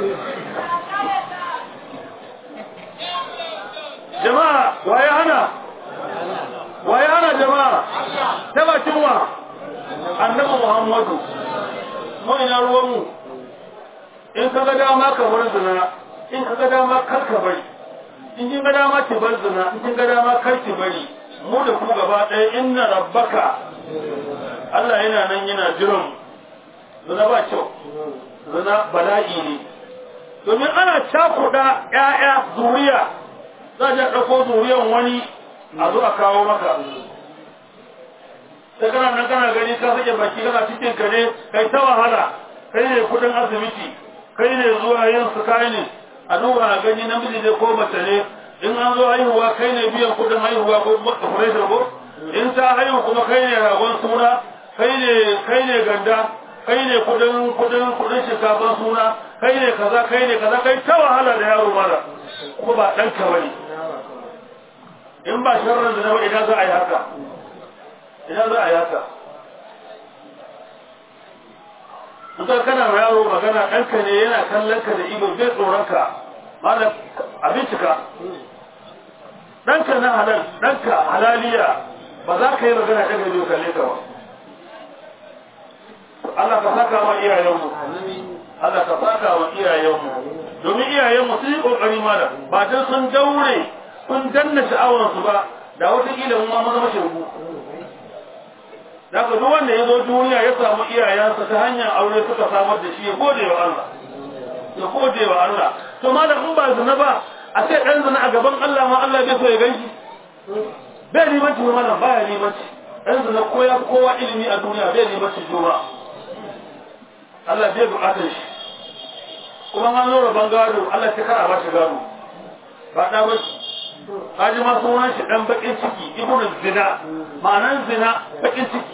jama'a waye hana waye hana jama'a ta bakin wa annabi Muhammadu mu ina ruwan mu in ka ga dama ka bar zina in ka ga dama kar ka bari in kin ga dama ki bar zina in kin ga dama kar ki bari mu da ku gaba ɗaya inna rabbaka Allah yana nan yana jiran zina ba kyau zina bala'i ne domin ana cakuɗa ƴaƴa zuriya za a ɗauko zuriyan wani a zo a kawo maka sai kana nan kana gani ka sake baki kana cikin ka ne kai ta wahala kai ne kudin asibiti kai ne zuwa yin scanning a duba a gani namiji ne ko mace ne in an zo haihuwa kai ne biyan kudin haihuwa ko operation ko in ta haihu kuma kai ne ragon suna kai ne kai ne ganda kai ne kudin kudin kudin shinkafan suna kai ne kaza kai ne kaza kai ta wahala da yaro mara ko ba dan ka bane in ba sharrin da ba idan za a yi haka idan za a yi haka in ka kana yaro magana ɗanka ne yana kallon ka da ido zai tsoron ka malam abincika ɗanka na halal ɗanka halaliya ba za ka yi magana ɗaga biyu kalle ka ba Allah ka saka wa iyayenmu Allah ka saka wa iyayenmu domin iyayenmu sun yi kokari mana ba dan sun daure sun danna sha'awarsu ba da wata kila mu ma zama shirgu daga duk wanda ya zo duniya ya samu iyayensa ta hanyar aure suka samar da shi ya gode wa Allah ya gode wa Allah to malam in ba zina ba a ce dan zina a gaban Allah ma Allah bai so ya ganshi bai limanci ba malam baya limanci dan zina ko ya kowa ilimi a duniya bai limanci juma Allah bai bukatar shi kuma an zo rabon gado Allah ta kara ba shi gado ba da ba kaji ma sunan shi dan bakin ciki ibnu zina ma'anan zina bakin ciki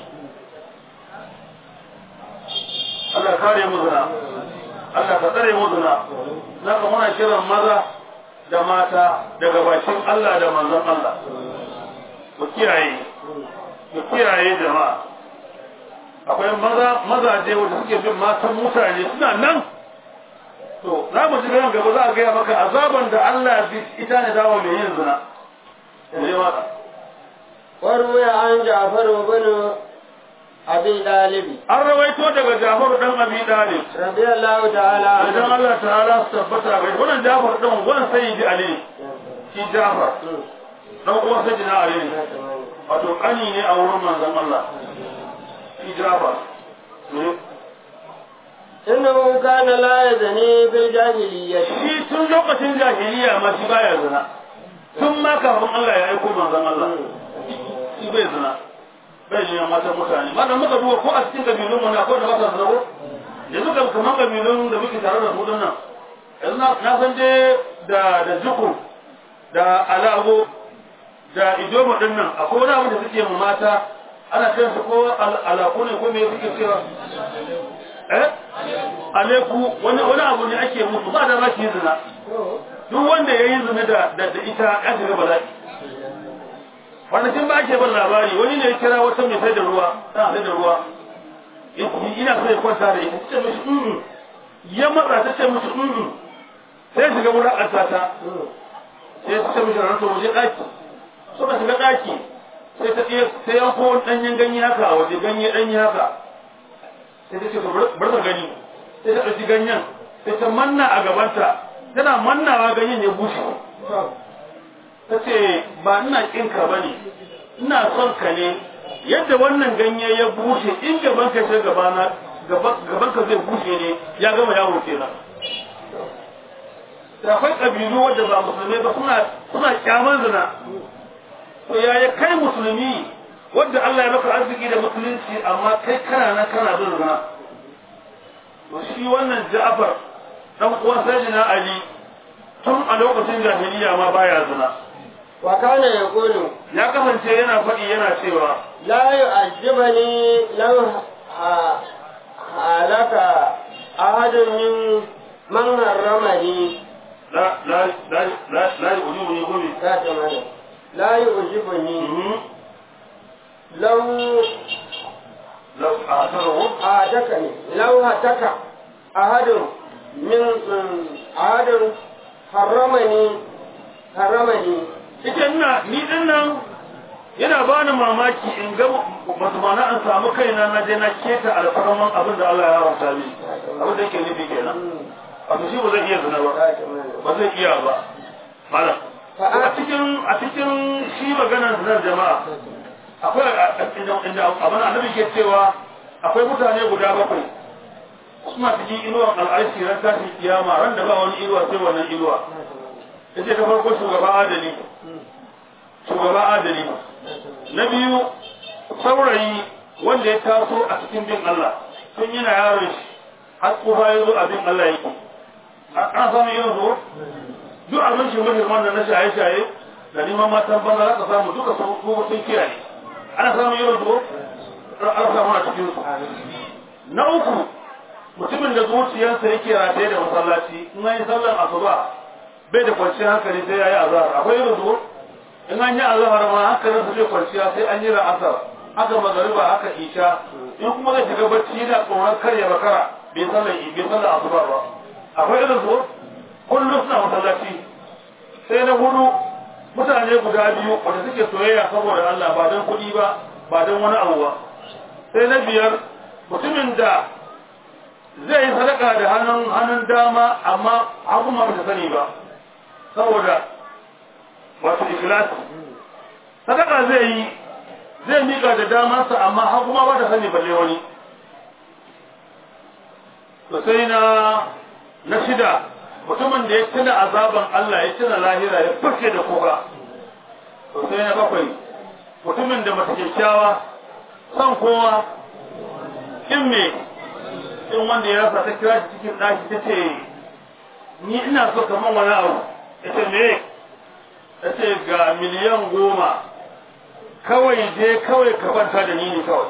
Allah kare mu zina Allah ka tsare mu zina zaka muna kiran maza da mata daga bakin Allah da manzon Allah mu kiyaye mu kiyaye jama'a akwai maza mazaje wanda suke bin matan mutane suna nan to za mu ji nan gaba za a gaya maka azaban da Allah bi ita ne dawo mai yin zina ne mata warwe an Ja'far ibn Abi Talib an rawaito daga Ja'far dan Abi Talib radiyallahu ta'ala idan Allah ta'ala tabbata ga wannan Ja'far dan wan sayyidi Ali shi Ja'far dan uwan sayyidina Ali wato kani ne a wurin manzon Allah shi Ja'far innahu kana la yazni bil jahiliyyah shi tun lokacin jahiliya ma shi baya zina tun ma kafin Allah ya aiko manzon Allah shi bai zina bai ne mata mutane ma dan muka duba ko a cikin kabilun mu na ko da wata zaro yanzu kan kaman kabilun da muke tare da su din nan yanzu na san dai da da zuku da alago da idoma din nan akwai wani abu da suke mu mata ana cewa su ko alaku ne ko me suke cewa eh aleku wani wani abu ne ake musu ba da ma ki zina duk wanda yayi zina da da ita ya shiga bala'i wannan kin ba ake ban labari wani ne ya kira wata mai sai da ruwa ta sai da ruwa ina so ya kwanta da ita ce mishi mm ya matsa ta ce mishi mm sai shiga wurin asata sai ta ce mishi ran to waje daki so ba shiga daki sai ta iya sai ya ko danyen ganye haka a waje ganye danye haka sai ta ce bar ta gani sai ta ɗauki ganyen sai ta manna a gabanta tana mannawa ganyen ya bushe ta ce ba ina ƙinka ba ne ina son ka ne yadda wannan ganye ya bushe in gaban ka shi gabana gaban ka zai bushe ne ya gama yawo kenan da akwai ƙabilu wadda ba musulmai ba suna suna kyaman zina to yaya kai musulmi wadda Allah ya maka arziki da musulunci amma kai kana nan kana bin zina to shi wannan Ja'far dan uwan Sayyidina Ali tun a lokacin jahiliya ma baya zina wa kana yaqulu ya kasance yana faɗi yana cewa la yu'ajjibani law halaka ahadun min man harramani la la la la la yu'jibuni gobe ta tamam la yu'jibuni law law atarahu atakani law hataka ahadun min ahadun harramani harramani ita ina ni din nan yana bani mamaki in ga mutumana an samu kaina na je na keta alfarman abin da Allah ya haramta ni abin da yake nufi kenan wato shi ba zai iya zina ba ba zai iya ba malam a cikin a cikin shi maganar zinar jama'a akwai inda abin annabi ke cewa akwai mutane guda bakwai suna cikin inuwan al'arshi ran tashin kiyama ran da ba wani inuwa sai wannan inuwa yace ta farko shugaba adali shugaba adali na biyu saurayi wanda ya taso a cikin bin Allah tun yana yaron shi har tsufa ya zo a bin Allah yake ana samun irin zuwa duk abin shi muhimman da na shaye-shaye da neman matan banza za ka samu duka sun sun kiyaye ana samun irin zuwa ana samu a cikin su na uku mutumin da zuciyarsa yake rataye da masallaci in an yi sallar asuba bai da kwanciyar hankali sai ya yi azhar akwai irin zuwa in an yi azhar ma hankalinsa zai kwanciya sai an yi la'asar haka magariba haka isha in kuma zai shiga bacci yana tsoron karya bakara bai sallar bai sallar asuba ba akwai irin su kullum suna masallaci sai na hudu mutane guda biyu wanda suke soyayya saboda Allah ba don kuɗi ba ba don wani abu ba sai na biyar mutumin da zai yi sadaka da hannun hannun dama amma hagu ma bata sani ba saboda wato ikhlasi sadaka zai yi zai mika da damansa amma hagu ma ba ta sani balle wani to sai na na shida mutumin da ya tuna azaban Allah ya tuna lahira ya fashe da kuka to sai na bakwai mutumin da mace kyakkyawa san kowa in me in wanda ya rasa ta kira shi cikin ɗaki ta ce ni ina so kaman wani abu ya ce me ya ce ga miliyan goma kawai je kawai ka kwanta da ni ne kawai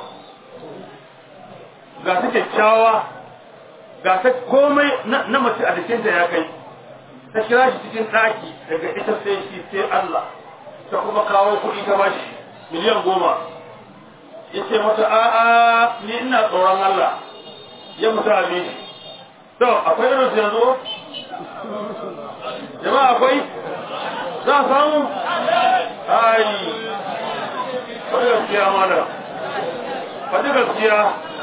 ga ta kyakkyawa ga ta komai na mace a jikinta ya kai ta kira shi cikin ɗaki daga ita sai shi sai Allah ta kuma kawo kuɗi ta bashi miliyan goma ya ce mata a'a ni ina tsoron Allah ya mutu abin shi to akwai irin su yanzu jama'a akwai za a samu ai faɗi gaskiya mana faɗi gaskiya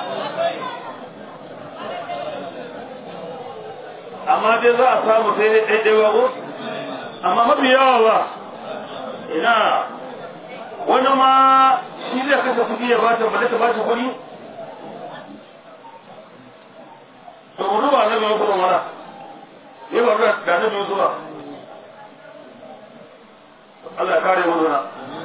amma dai za a samu sai dai ɗaiɗai ba ko amma mafi yawa ba ina wani ma shi zai kashe kuɗi ya bata ba ta bata kuɗi to mu duba na biyu kuma mana yi ba da na biyu zuwa Allah ya kare mu zuna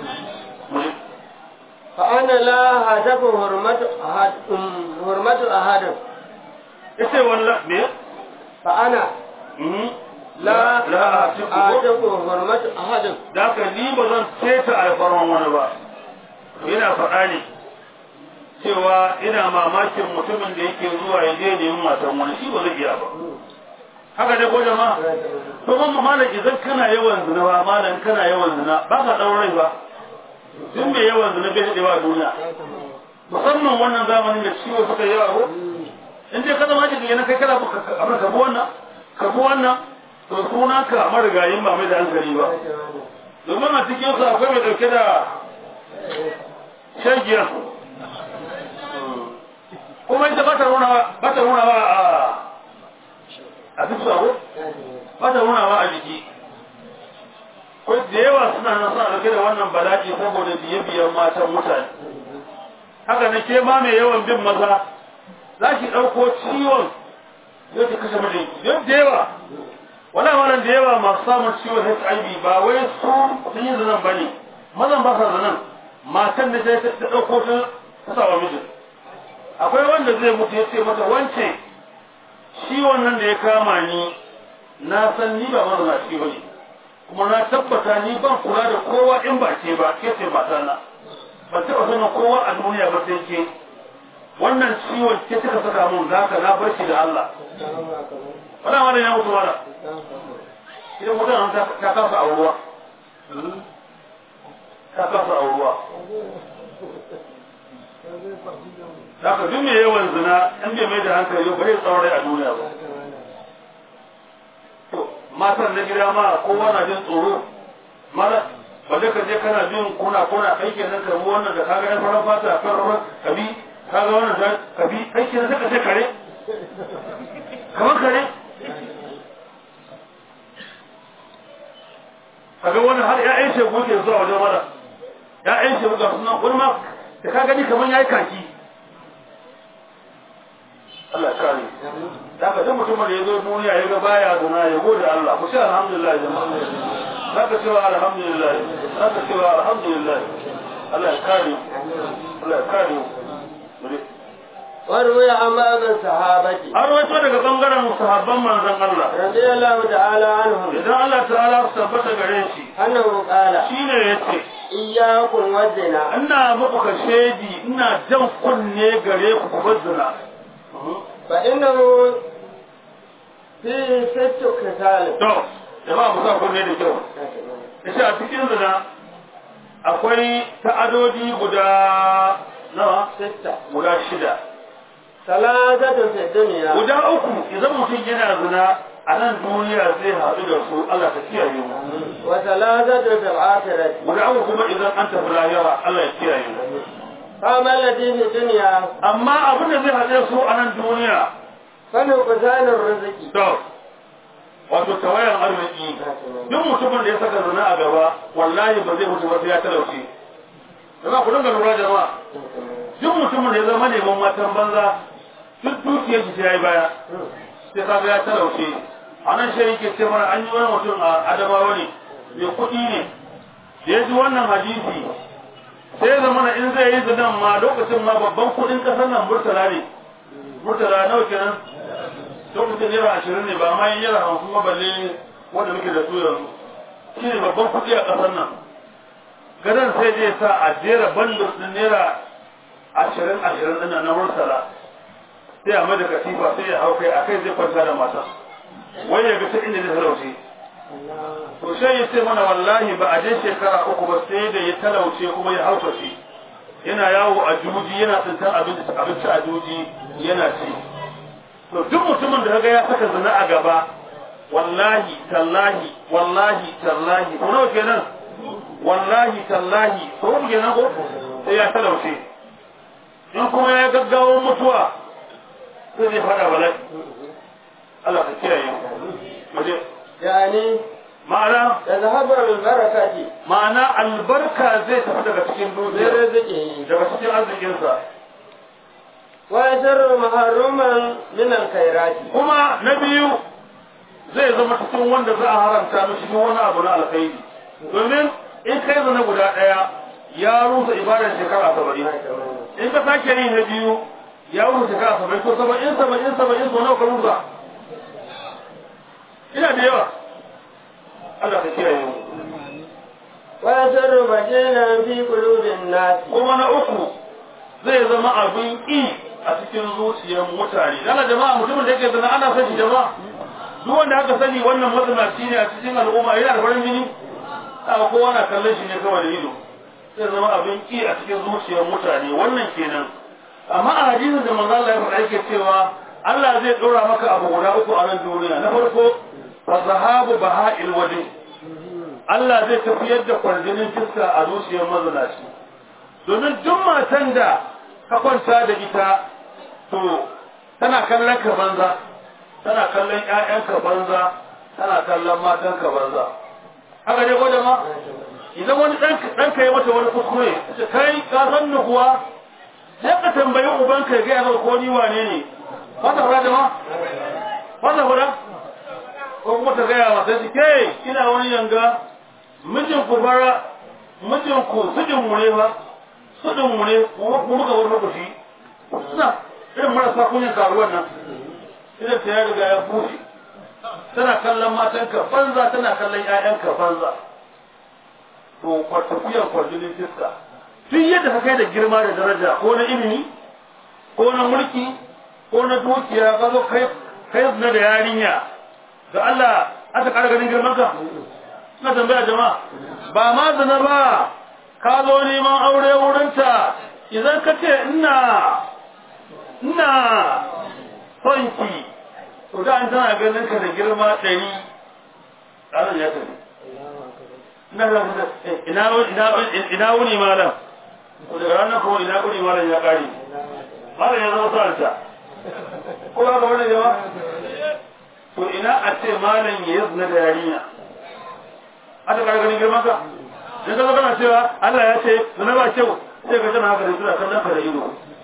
فأنا لا هدف حرمة أحد حرمة أحد إيش ولا مين فأنا لا لا هدف حرمة أحد ذاك لي بزن سيتا الفرمان وانا با ina faɗa ne cewa ina mamakin mutumin da yake zuwa ya je neman matan wani shi ba zai iya ba haka dai ko jama'a to mamma malam idan kana yawan zina ba malam kana yawan zina ba ka ɗaurin rai ba sun bai yawan zina bai daɗewa a duniya musamman wannan zamanin da ciwo suka yawa ko in dai ka zama jiki yana kai kana abin ka bi wannan ka bi wannan to suna ka marigayin ba mai da hankali ba domin a cikin su akwai mai ɗauke da shagiya kuma ita ba ta nunawa ba ta nunawa a a duk sabo ba ta nunawa a jiki ko da yawa suna nan suna dauke da wannan bala'i saboda biye-biyen matan mutane haka ne ke ma mai yawan bin maza za ki ɗauko ciwon zai ki kashe mijinki don da yawa wala wannan da yawa masu samun ciwon H I V ba wai su sun yi zanen ba ne mazan ba sa zanen matan da ta ɗauko ta sa wa mijin akwai wanda zai mutu ya ce mata wance ciwon nan da ya kama ni na san ni ba mazana ci ba ne kuma na tabbata ni ban kula da kowa in ba ke ba ke ce mata na ban taɓa sanin kowa a duniya ba sai ke wannan ciwon ke suka saka mun za ka na bar shi da Allah wannan wani ya mutu mana idan mutum ta kasa a ruwa ta kasa a ruwa za ka duk mai yawan zina in bai mai da hankali ba zai tsaurai a duniya ba matan na gida ma kowa na jin tsoro mala ba da ka je kana jin kuna kuna aiki nan ka mu wannan da kaga yan faran fata kan ruwan kabi kaga wannan da kabi aiki nan ka ce kare kamar kare kaga wannan har ya'yan shegu ke zuwa wajen mala ya'yan shegu ga sunan wani ma da ka gani kamar yayi kaki Allah kare da ka duk mutumin da ya zo duniya ya ga baya zina ya gode Allah ku ce alhamdulillah jama'a za ka cewa alhamdulillah za ka cewa alhamdulillah Allah ya kare Allah ya kare وروي عن بعض الصحابة har wato daga bangaren sahabban manzon Allah رضي الله تعالى عنهم idan Allah ta'ala ya tabbata gare shi أنه قال shine yace إياكم والزنا ina muku kashedi ina jan kunne gare ku ku bazzuna فإنه فيه ست خصال to jama'a ku sa kunne da kyau yace a cikin zina akwai ta'adodi guda nawa ستة guda shida ثلاثة في الدنيا guda uku idan mutum yana zina a nan duniya zai haɗu da su Allah ta kiyaye mu وثلاثة في الآخرة guda uku kuma idan an tafi lahira Allah ya kiyaye mu فأما التي في الدنيا amma abin da zai haɗe su a nan duniya فنقصان الرزق to wato tawayan arziki duk mutumin da ya saka zina a gaba wallahi ba zai mutu ba sai ya talauce jama'a ku dinga lura jama'a duk mutumin da ya zama neman matan banza duk dukiyar shi ya yi baya sai ka ga ya talauce a nan shi yake ce mana an yi wani mutum a adamawa ne mai kuɗi ne da ya ji wannan hadisi sai ya zama in zai yi zinan ma lokacin ma babban kuɗin ƙasar nan murtala ne murtala nawa kenan lokacin naira ashirin ne ba ma yin naira hamsin ma balle wanda muke da su yanzu shi ne babban kuɗi a ƙasar nan gadon sai zai sa a jera bandar ɗin naira ashirin ashirin ɗin na murtala sai a mada katifa sai ya hau kai a kai zai kwanta da mata wai ya ga ta inda zai talauce to sai ya ce mana wallahi ba a je shekara uku ba sai da ya talauce kuma ya haukace yana yawo a juji yana tsintar abinci a juji yana ci to duk mutumin da kaga ya saka zina a gaba wallahi tallahi wallahi tallahi ko nawa kenan wallahi tallahi ko mu kenan ko sai ya talauce in kuma ya gaggawo mutuwa sai zai fada bala'i Allah ka kiyaye mu يعني ma'ana تذهب البركة ma'ana albarka zai tafi daga cikin dukiya برزقه daga cikin arzikinsa ويسر محروما من الخيرات kuma na biyu zai zama cikin wanda za a haramta mishi duk wani abu na alkhairi domin in kai zana guda ɗaya ya rusa ibadar shekara saba'in in ka sake yi na biyu ya rusa shekara saba'in to saba'in saba'in saba'in so nawa ka rusa ina da yawa Allah ka kiyaye mu ويسر بجينا في قلوب الناس kuma na uku zai zama abin ƙi a cikin zuciyar mutane dala jama'a mutumin da yake zana ana sani jama'a duk wanda aka sani wannan mazinaci ne a cikin al'umma yana da farin jini a kowa na kallon shi ne kawai da ido zai zama abin ƙi a cikin zuciyar mutane wannan kenan amma a hadisin da manzo Allah ya faɗa yake cewa Allah zai ɗora maka abu guda uku a nan duniya na farko fa zahabu baha'il wajh Allah zai tafiyar da kwarjinin fiska a zuciyar mazinaci domin duk matan da ka kwanta da ita to tana kallon ka banza tana kallon ƴaƴanka banza tana kallon matanka banza haka ne ko jama'a idan wani ɗan ka yi mata wani kuskure ce kai ka san ni kuwa sai ka tambayi ubanka ya gaya maka ko ni wane ne wata fara jama'a wata fara ko kuma ta gaya masa shi ke kina wani yanga mijinku bara mijinku sujin mure ba sujin mure kuma muka wani lokaci suna irin marasa kunyin karuwan nan idan ta ya riga ya bushe tana kallon matanka banza tana kallon ƴaƴanka banza to kwartafiyar kwarjinin fiska duk yadda ka kai da girma da daraja ko na ilimi ko na mulki ko na dukiya ka zo kai kai na da yarinya ga Allah aka ƙara ganin girman ka na tambaya jama'a ba ma zina ba ka zo neman aure wurinta idan ka ce ina ina son ki to da an tana ganin ka da girma ɗari ɗarin ya tafi ina ina ina wuni malam to daga ranar kuma ina wuni malam ya ƙare malam ya zama sa'anta ko ba ka wani jama'a to ina a ce malam ya zina da yarinya aka ƙara ganin girman ka in ka zo kana cewa Allah ya ce zina ba kyau sai ka tana haka da suna kallon ka da ido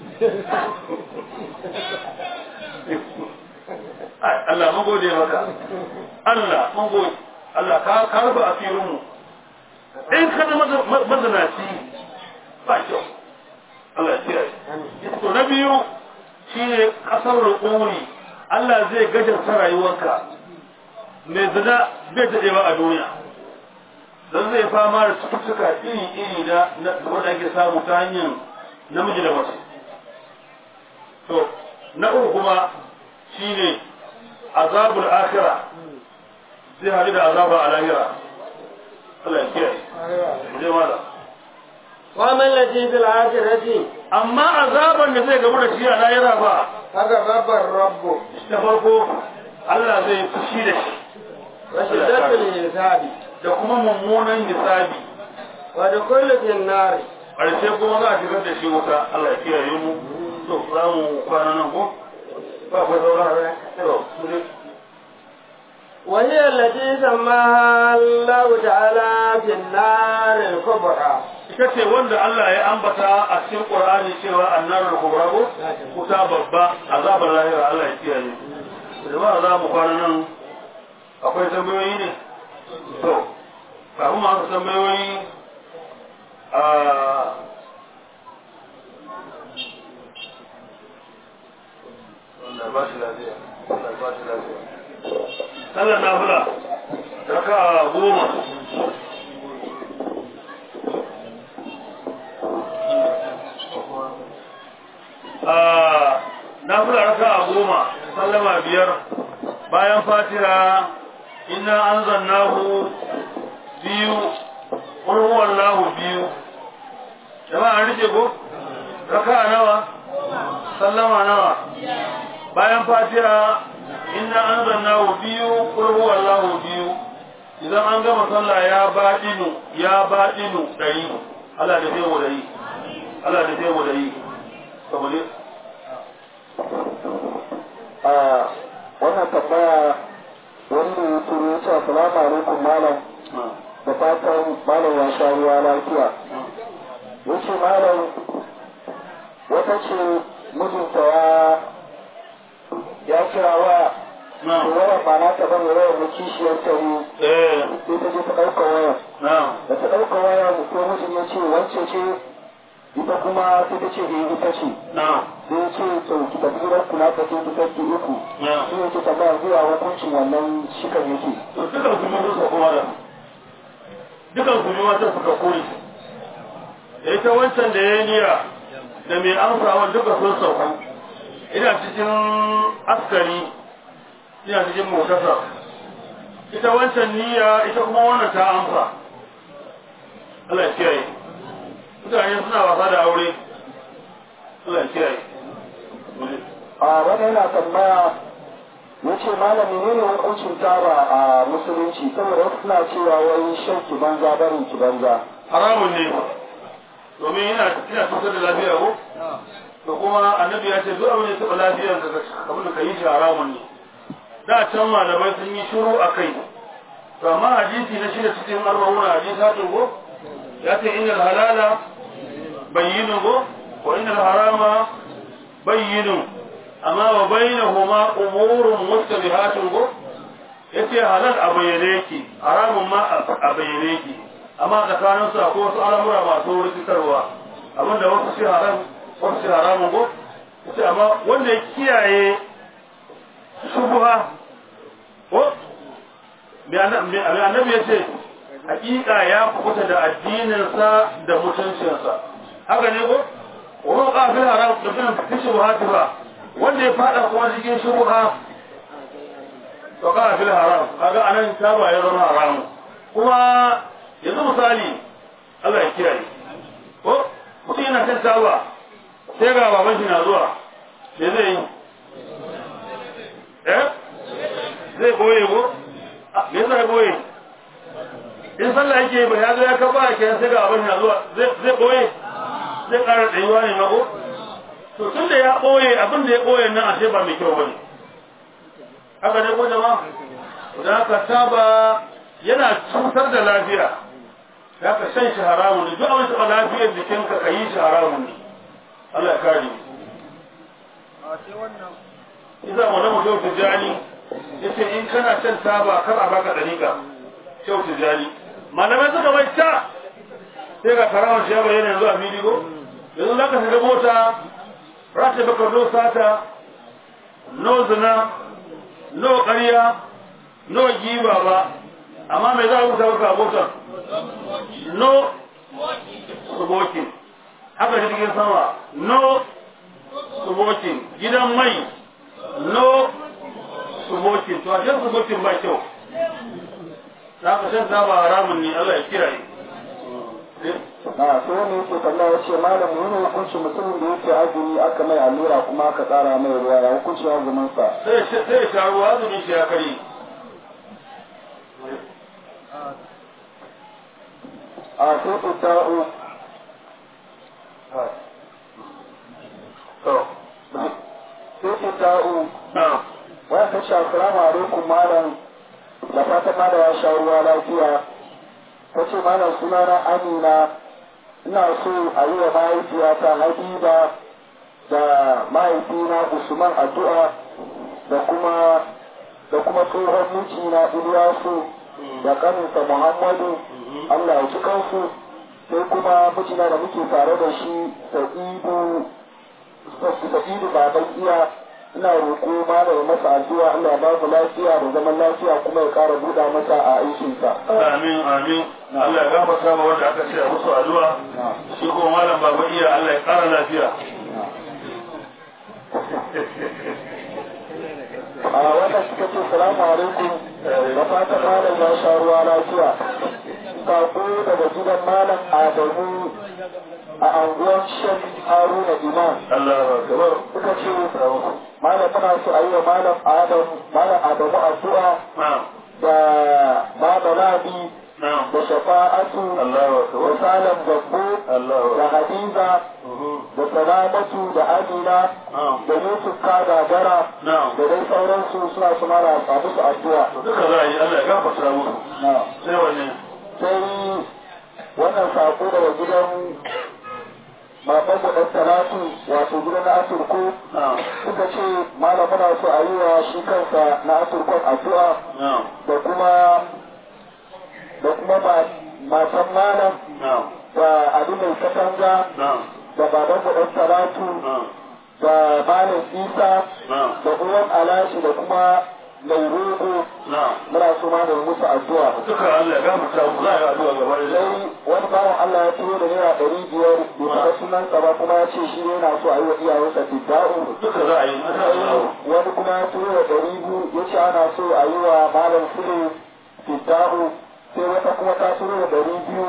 Allah mun gode maka Allah mun gode Allah ka ka rufe asirin mu in ka zama mazanaci ba kyau Allah ya kiyaye to na biyu shine kasar ruquri Allah zai gajarta rayuwarka mai zina bai daɗewa a duniya don zai fama da cututtuka iri-iri na wanda ake samu ta hanyar namiji da mace to na uku kuma shine azabul akhira zai hali da azaba a lahira Allah ya kiyaye je mala wa man lati fil akhirati amma azaban da zai gamu da shi a lahira ba haka babbar rabbu ta farko Allah zai fushi da shi wa shiddatul hisabi da kuma mummunan hisabi wa da kullu fil nar ƙarshe kuma za a shigar da shi wuta Allah ya kiyaye mu to za mu kwana nan ko ba ku saurara to وهي التي سماها الله تعالى في النار الكبرى ita ce wanda Allah ya ambata a cikin Qur'ani cewa annarul kubra ko kuta babba azabar lahira Allah ya kiyaye jama'a za mu kwana nan akwai tambayoyi ne to kafin mu haka tambayoyi a Allah ba shi lafiya Allah ba shi lafiya sallar nafila raka goma nafila raka goma sallama biyar bayan fatiha inna anzalnahu biyu qul huwallahu biyu jama'a an rike ko raka nawa sallama nawa bayan fatiha inna anzalnahu biyu qul huwallahu biyu idan an gama sallah ya badinu ya badinu dari Allah da zai wadai Allah da zai wadai saboda a wannan tambaya wanda ya turo ya ce assalamu alaikum malam da fatan malam ya sha ruwa lafiya ya ce malam wata ce mijinta ya ya kira waya to wayar ba na ta bane wayar da kishiyar ta ne sai ta je ta ɗauka wayar da ta ɗauka wayar ko mijin ya ce wance ce ita kuma sai ta ce eh ita ce sai ya ce to ki tafi gidan kula ta ce ta ce uku sai ya ce ta ba zuwa hukuncin wannan shikan yake dukan kuma suka kuma da dukan kuma wata suka kore ita wancan da ya niyya da mai amsawa duka sun sauku ina cikin askari ina cikin motasa ita wancan niyya ita kuma wannan ta amsa Allah ya kiyaye mutane suna wasa da aure Allah ya kiyaye a wani yana tambaya ya ce malami ne ne hukuncin taba a musulunci saboda wasu suna cewa wai shan ki banza barin ki banza haramun ne domin ina ina cutar da lafiya ko to kuma annabi ya ce duk abin da taɓa lafiyar ka kamar ka yi shi haramun ne da can malamai sun yi shiru a kai to amma hadisi na shida cikin arba'una hadisatin ko ya ce innal halala bayyinun ko wa innal harama bayyinun amma wa bainahuma umurun mustabihatun ko yace halal a bayyane yake haramun ma a bayyane yake amma tsakanin su akwai wasu al'amura masu rikitarwa abinda wasu shi haram wasu shi haramun ko yace amma wanda ya kiyaye shubha ko me annabi yace hakika ya kubuta da addininsa da mutuncinsa haka ne ko wannan kafin haram da kan kishi wahatifa wanda ya fada kuma cikin shubha to kafin haram kaga anan taba ya zama haram kuma yanzu misali Allah ya kiyaye ko mutum yana kan taba sai ga baban shi na zuwa me zai yi eh zai boye ko me zai boye in sallah yake ba ya zo ya kaba ke sai ga abin na zuwa zai boye zai ƙara tsayuwa ne mako to tun da ya boye abin da ya boye nan ashe ba mai kyau bane haka ne ko jama'a da ka taba yana cutar da lafiya ya ka shan shi haramun ne duk abin da lafiyar jikinka ka yi shi haramun ne Allah ya kare a sai wannan idan wannan mutum tijani yace in kana shan taba kar a baka dalika kyau tijani malamai suka bai ta sai ga karamar shi ya bayyana yanzu a fili ko yanzu za ka shiga mota za ta baka no sata no zina no ƙarya no giba ba amma mai za a rubuta maka a motar no smoking haka jirgin sama no smoking gidan mai no smoking to a jan smoking ba kyau za ka shan taba haramun ne Allah ya kiyaye na so ne yake kalla ya ce malam yana hukunci mutumin da yake azumi aka mai allura kuma aka tsara mai ruwa ya hukunci azumin sa sai sai sha ruwa azumin shi ya kare a sai ta'u to sai ta'u na waya ta sha assalamu alaikum malam da fatan ma da ya sha ruwa lafiya ta ce malam sunana Amina ina so a yi wa mahaifiyata Habiba da mahaifina Usman addu'a da kuma da kuma tsohon mijina Ilyasu da kaninsa Muhammadu Allah ya ci kansu sai kuma mijina da muke tare da shi Sa'idu Sa'idu baban iya ina roƙo malam masa addu'a Allah ya ba mu lafiya da zaman lafiya kuma ya ƙara buɗa masa a aikinsa. Amin amin Allah ya gafarta ma wanda aka ce a musu addu'a shi kuma malam baba iya Allah ya ƙara lafiya. A wannan suka ce salamu alaikum da fatan malam ya sha ruwa lafiya. Sako daga gidan malam Adamu a anguwar Shan Haruna Imam. Allah ya gabar. Suka ce malam muna so a yi wa malam Adamu malam Adamu addu'a da Baba Labi da Shafa'atu da Salam Gabbo da Hadiza da Salamatu da Amina da Yusuf Kadagara da dai sauransu suna su mara a musu addu'a. Duka za a yi Allah ya gafarta musu. Sai wanne? Sai wannan sako daga gidan baban mu ɗan Talatu wato gidan na Aturko suka ce malam muna so a yi wa shi kansa na Aturkon addu'a da kuma da kuma matan malam da Ali mai katanga da baban mu ɗan Talatu da malam Isa da uwan Alashi da kuma mai rogo muna so ma da musu addu'a duka Allah ya gafarta mu za a yi addu'a gaba da sai wani bawan Allah ya turo da naira ɗari biyar bai taɓa sunansa ba kuma ya ce shi yana so a yi wa iyayensa fidda'u duka za a yi wani kuma ya turo da ɗari biyu ya ce ana so a yi wa malam Sule fidda'u sai wata kuma ta turo da ɗari biyu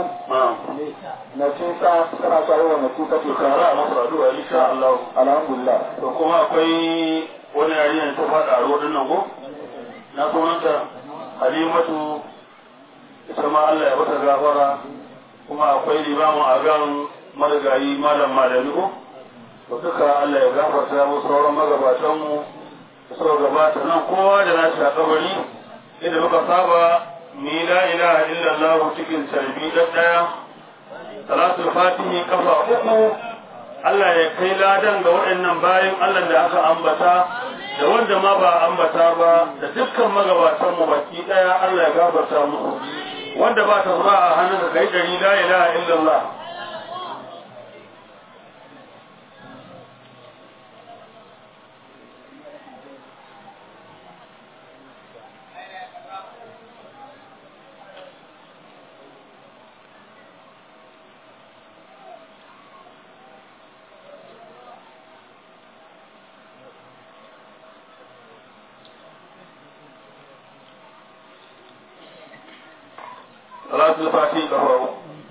na cisa tana so a yi wa na cisa duka za a masu addu'a insha Allah alhamdulillah to kuma akwai wani yarinya ta faɗa a ruwa nan ko na sunanta Halimatu ita ma Allah ya bata gafara kuma akwai limamin agan marigayi malam malami ko to duka Allah ya gafarta mu sauran magabatan mu sau gabata nan kowa da nashi a kabari idan muka saba mi la ilaha illallah cikin tarbi ɗaya salatul fatihi kafa uku Allah ya kai ladan ga waɗannan bayan Allah da aka ambata da wanda ma ba ambata ba da dukkan magabatan mu baki daya Allah ya gafarta musu wanda ba ta zuwa a hannun ka kai dari la ilaha illallah صلاة الفاتحة قرأوا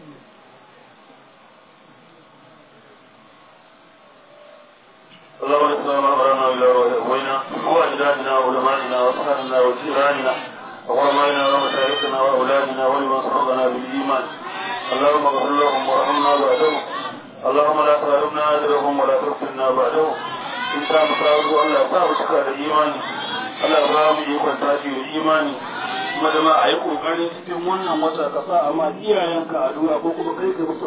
اللهم صل على أمرنا إلى وإنا وأجدادنا وعلمائنا وأصحابنا وجيراننا وقرمائنا ومشايخنا وأولادنا ولمن سبقنا بالإيمان اللهم اغفر لهم وارحمنا بعدهم اللهم لا تحرمنا أجرهم ولا تفتنا بعدهم إن شاء الله الله يصاب شكا الإيمان الله يبارك يكون تاشي الإيمان kuma da ma a yi ƙoƙarin cikin wannan wata kasa amma iyayenka a dura ko kuma kai ka musu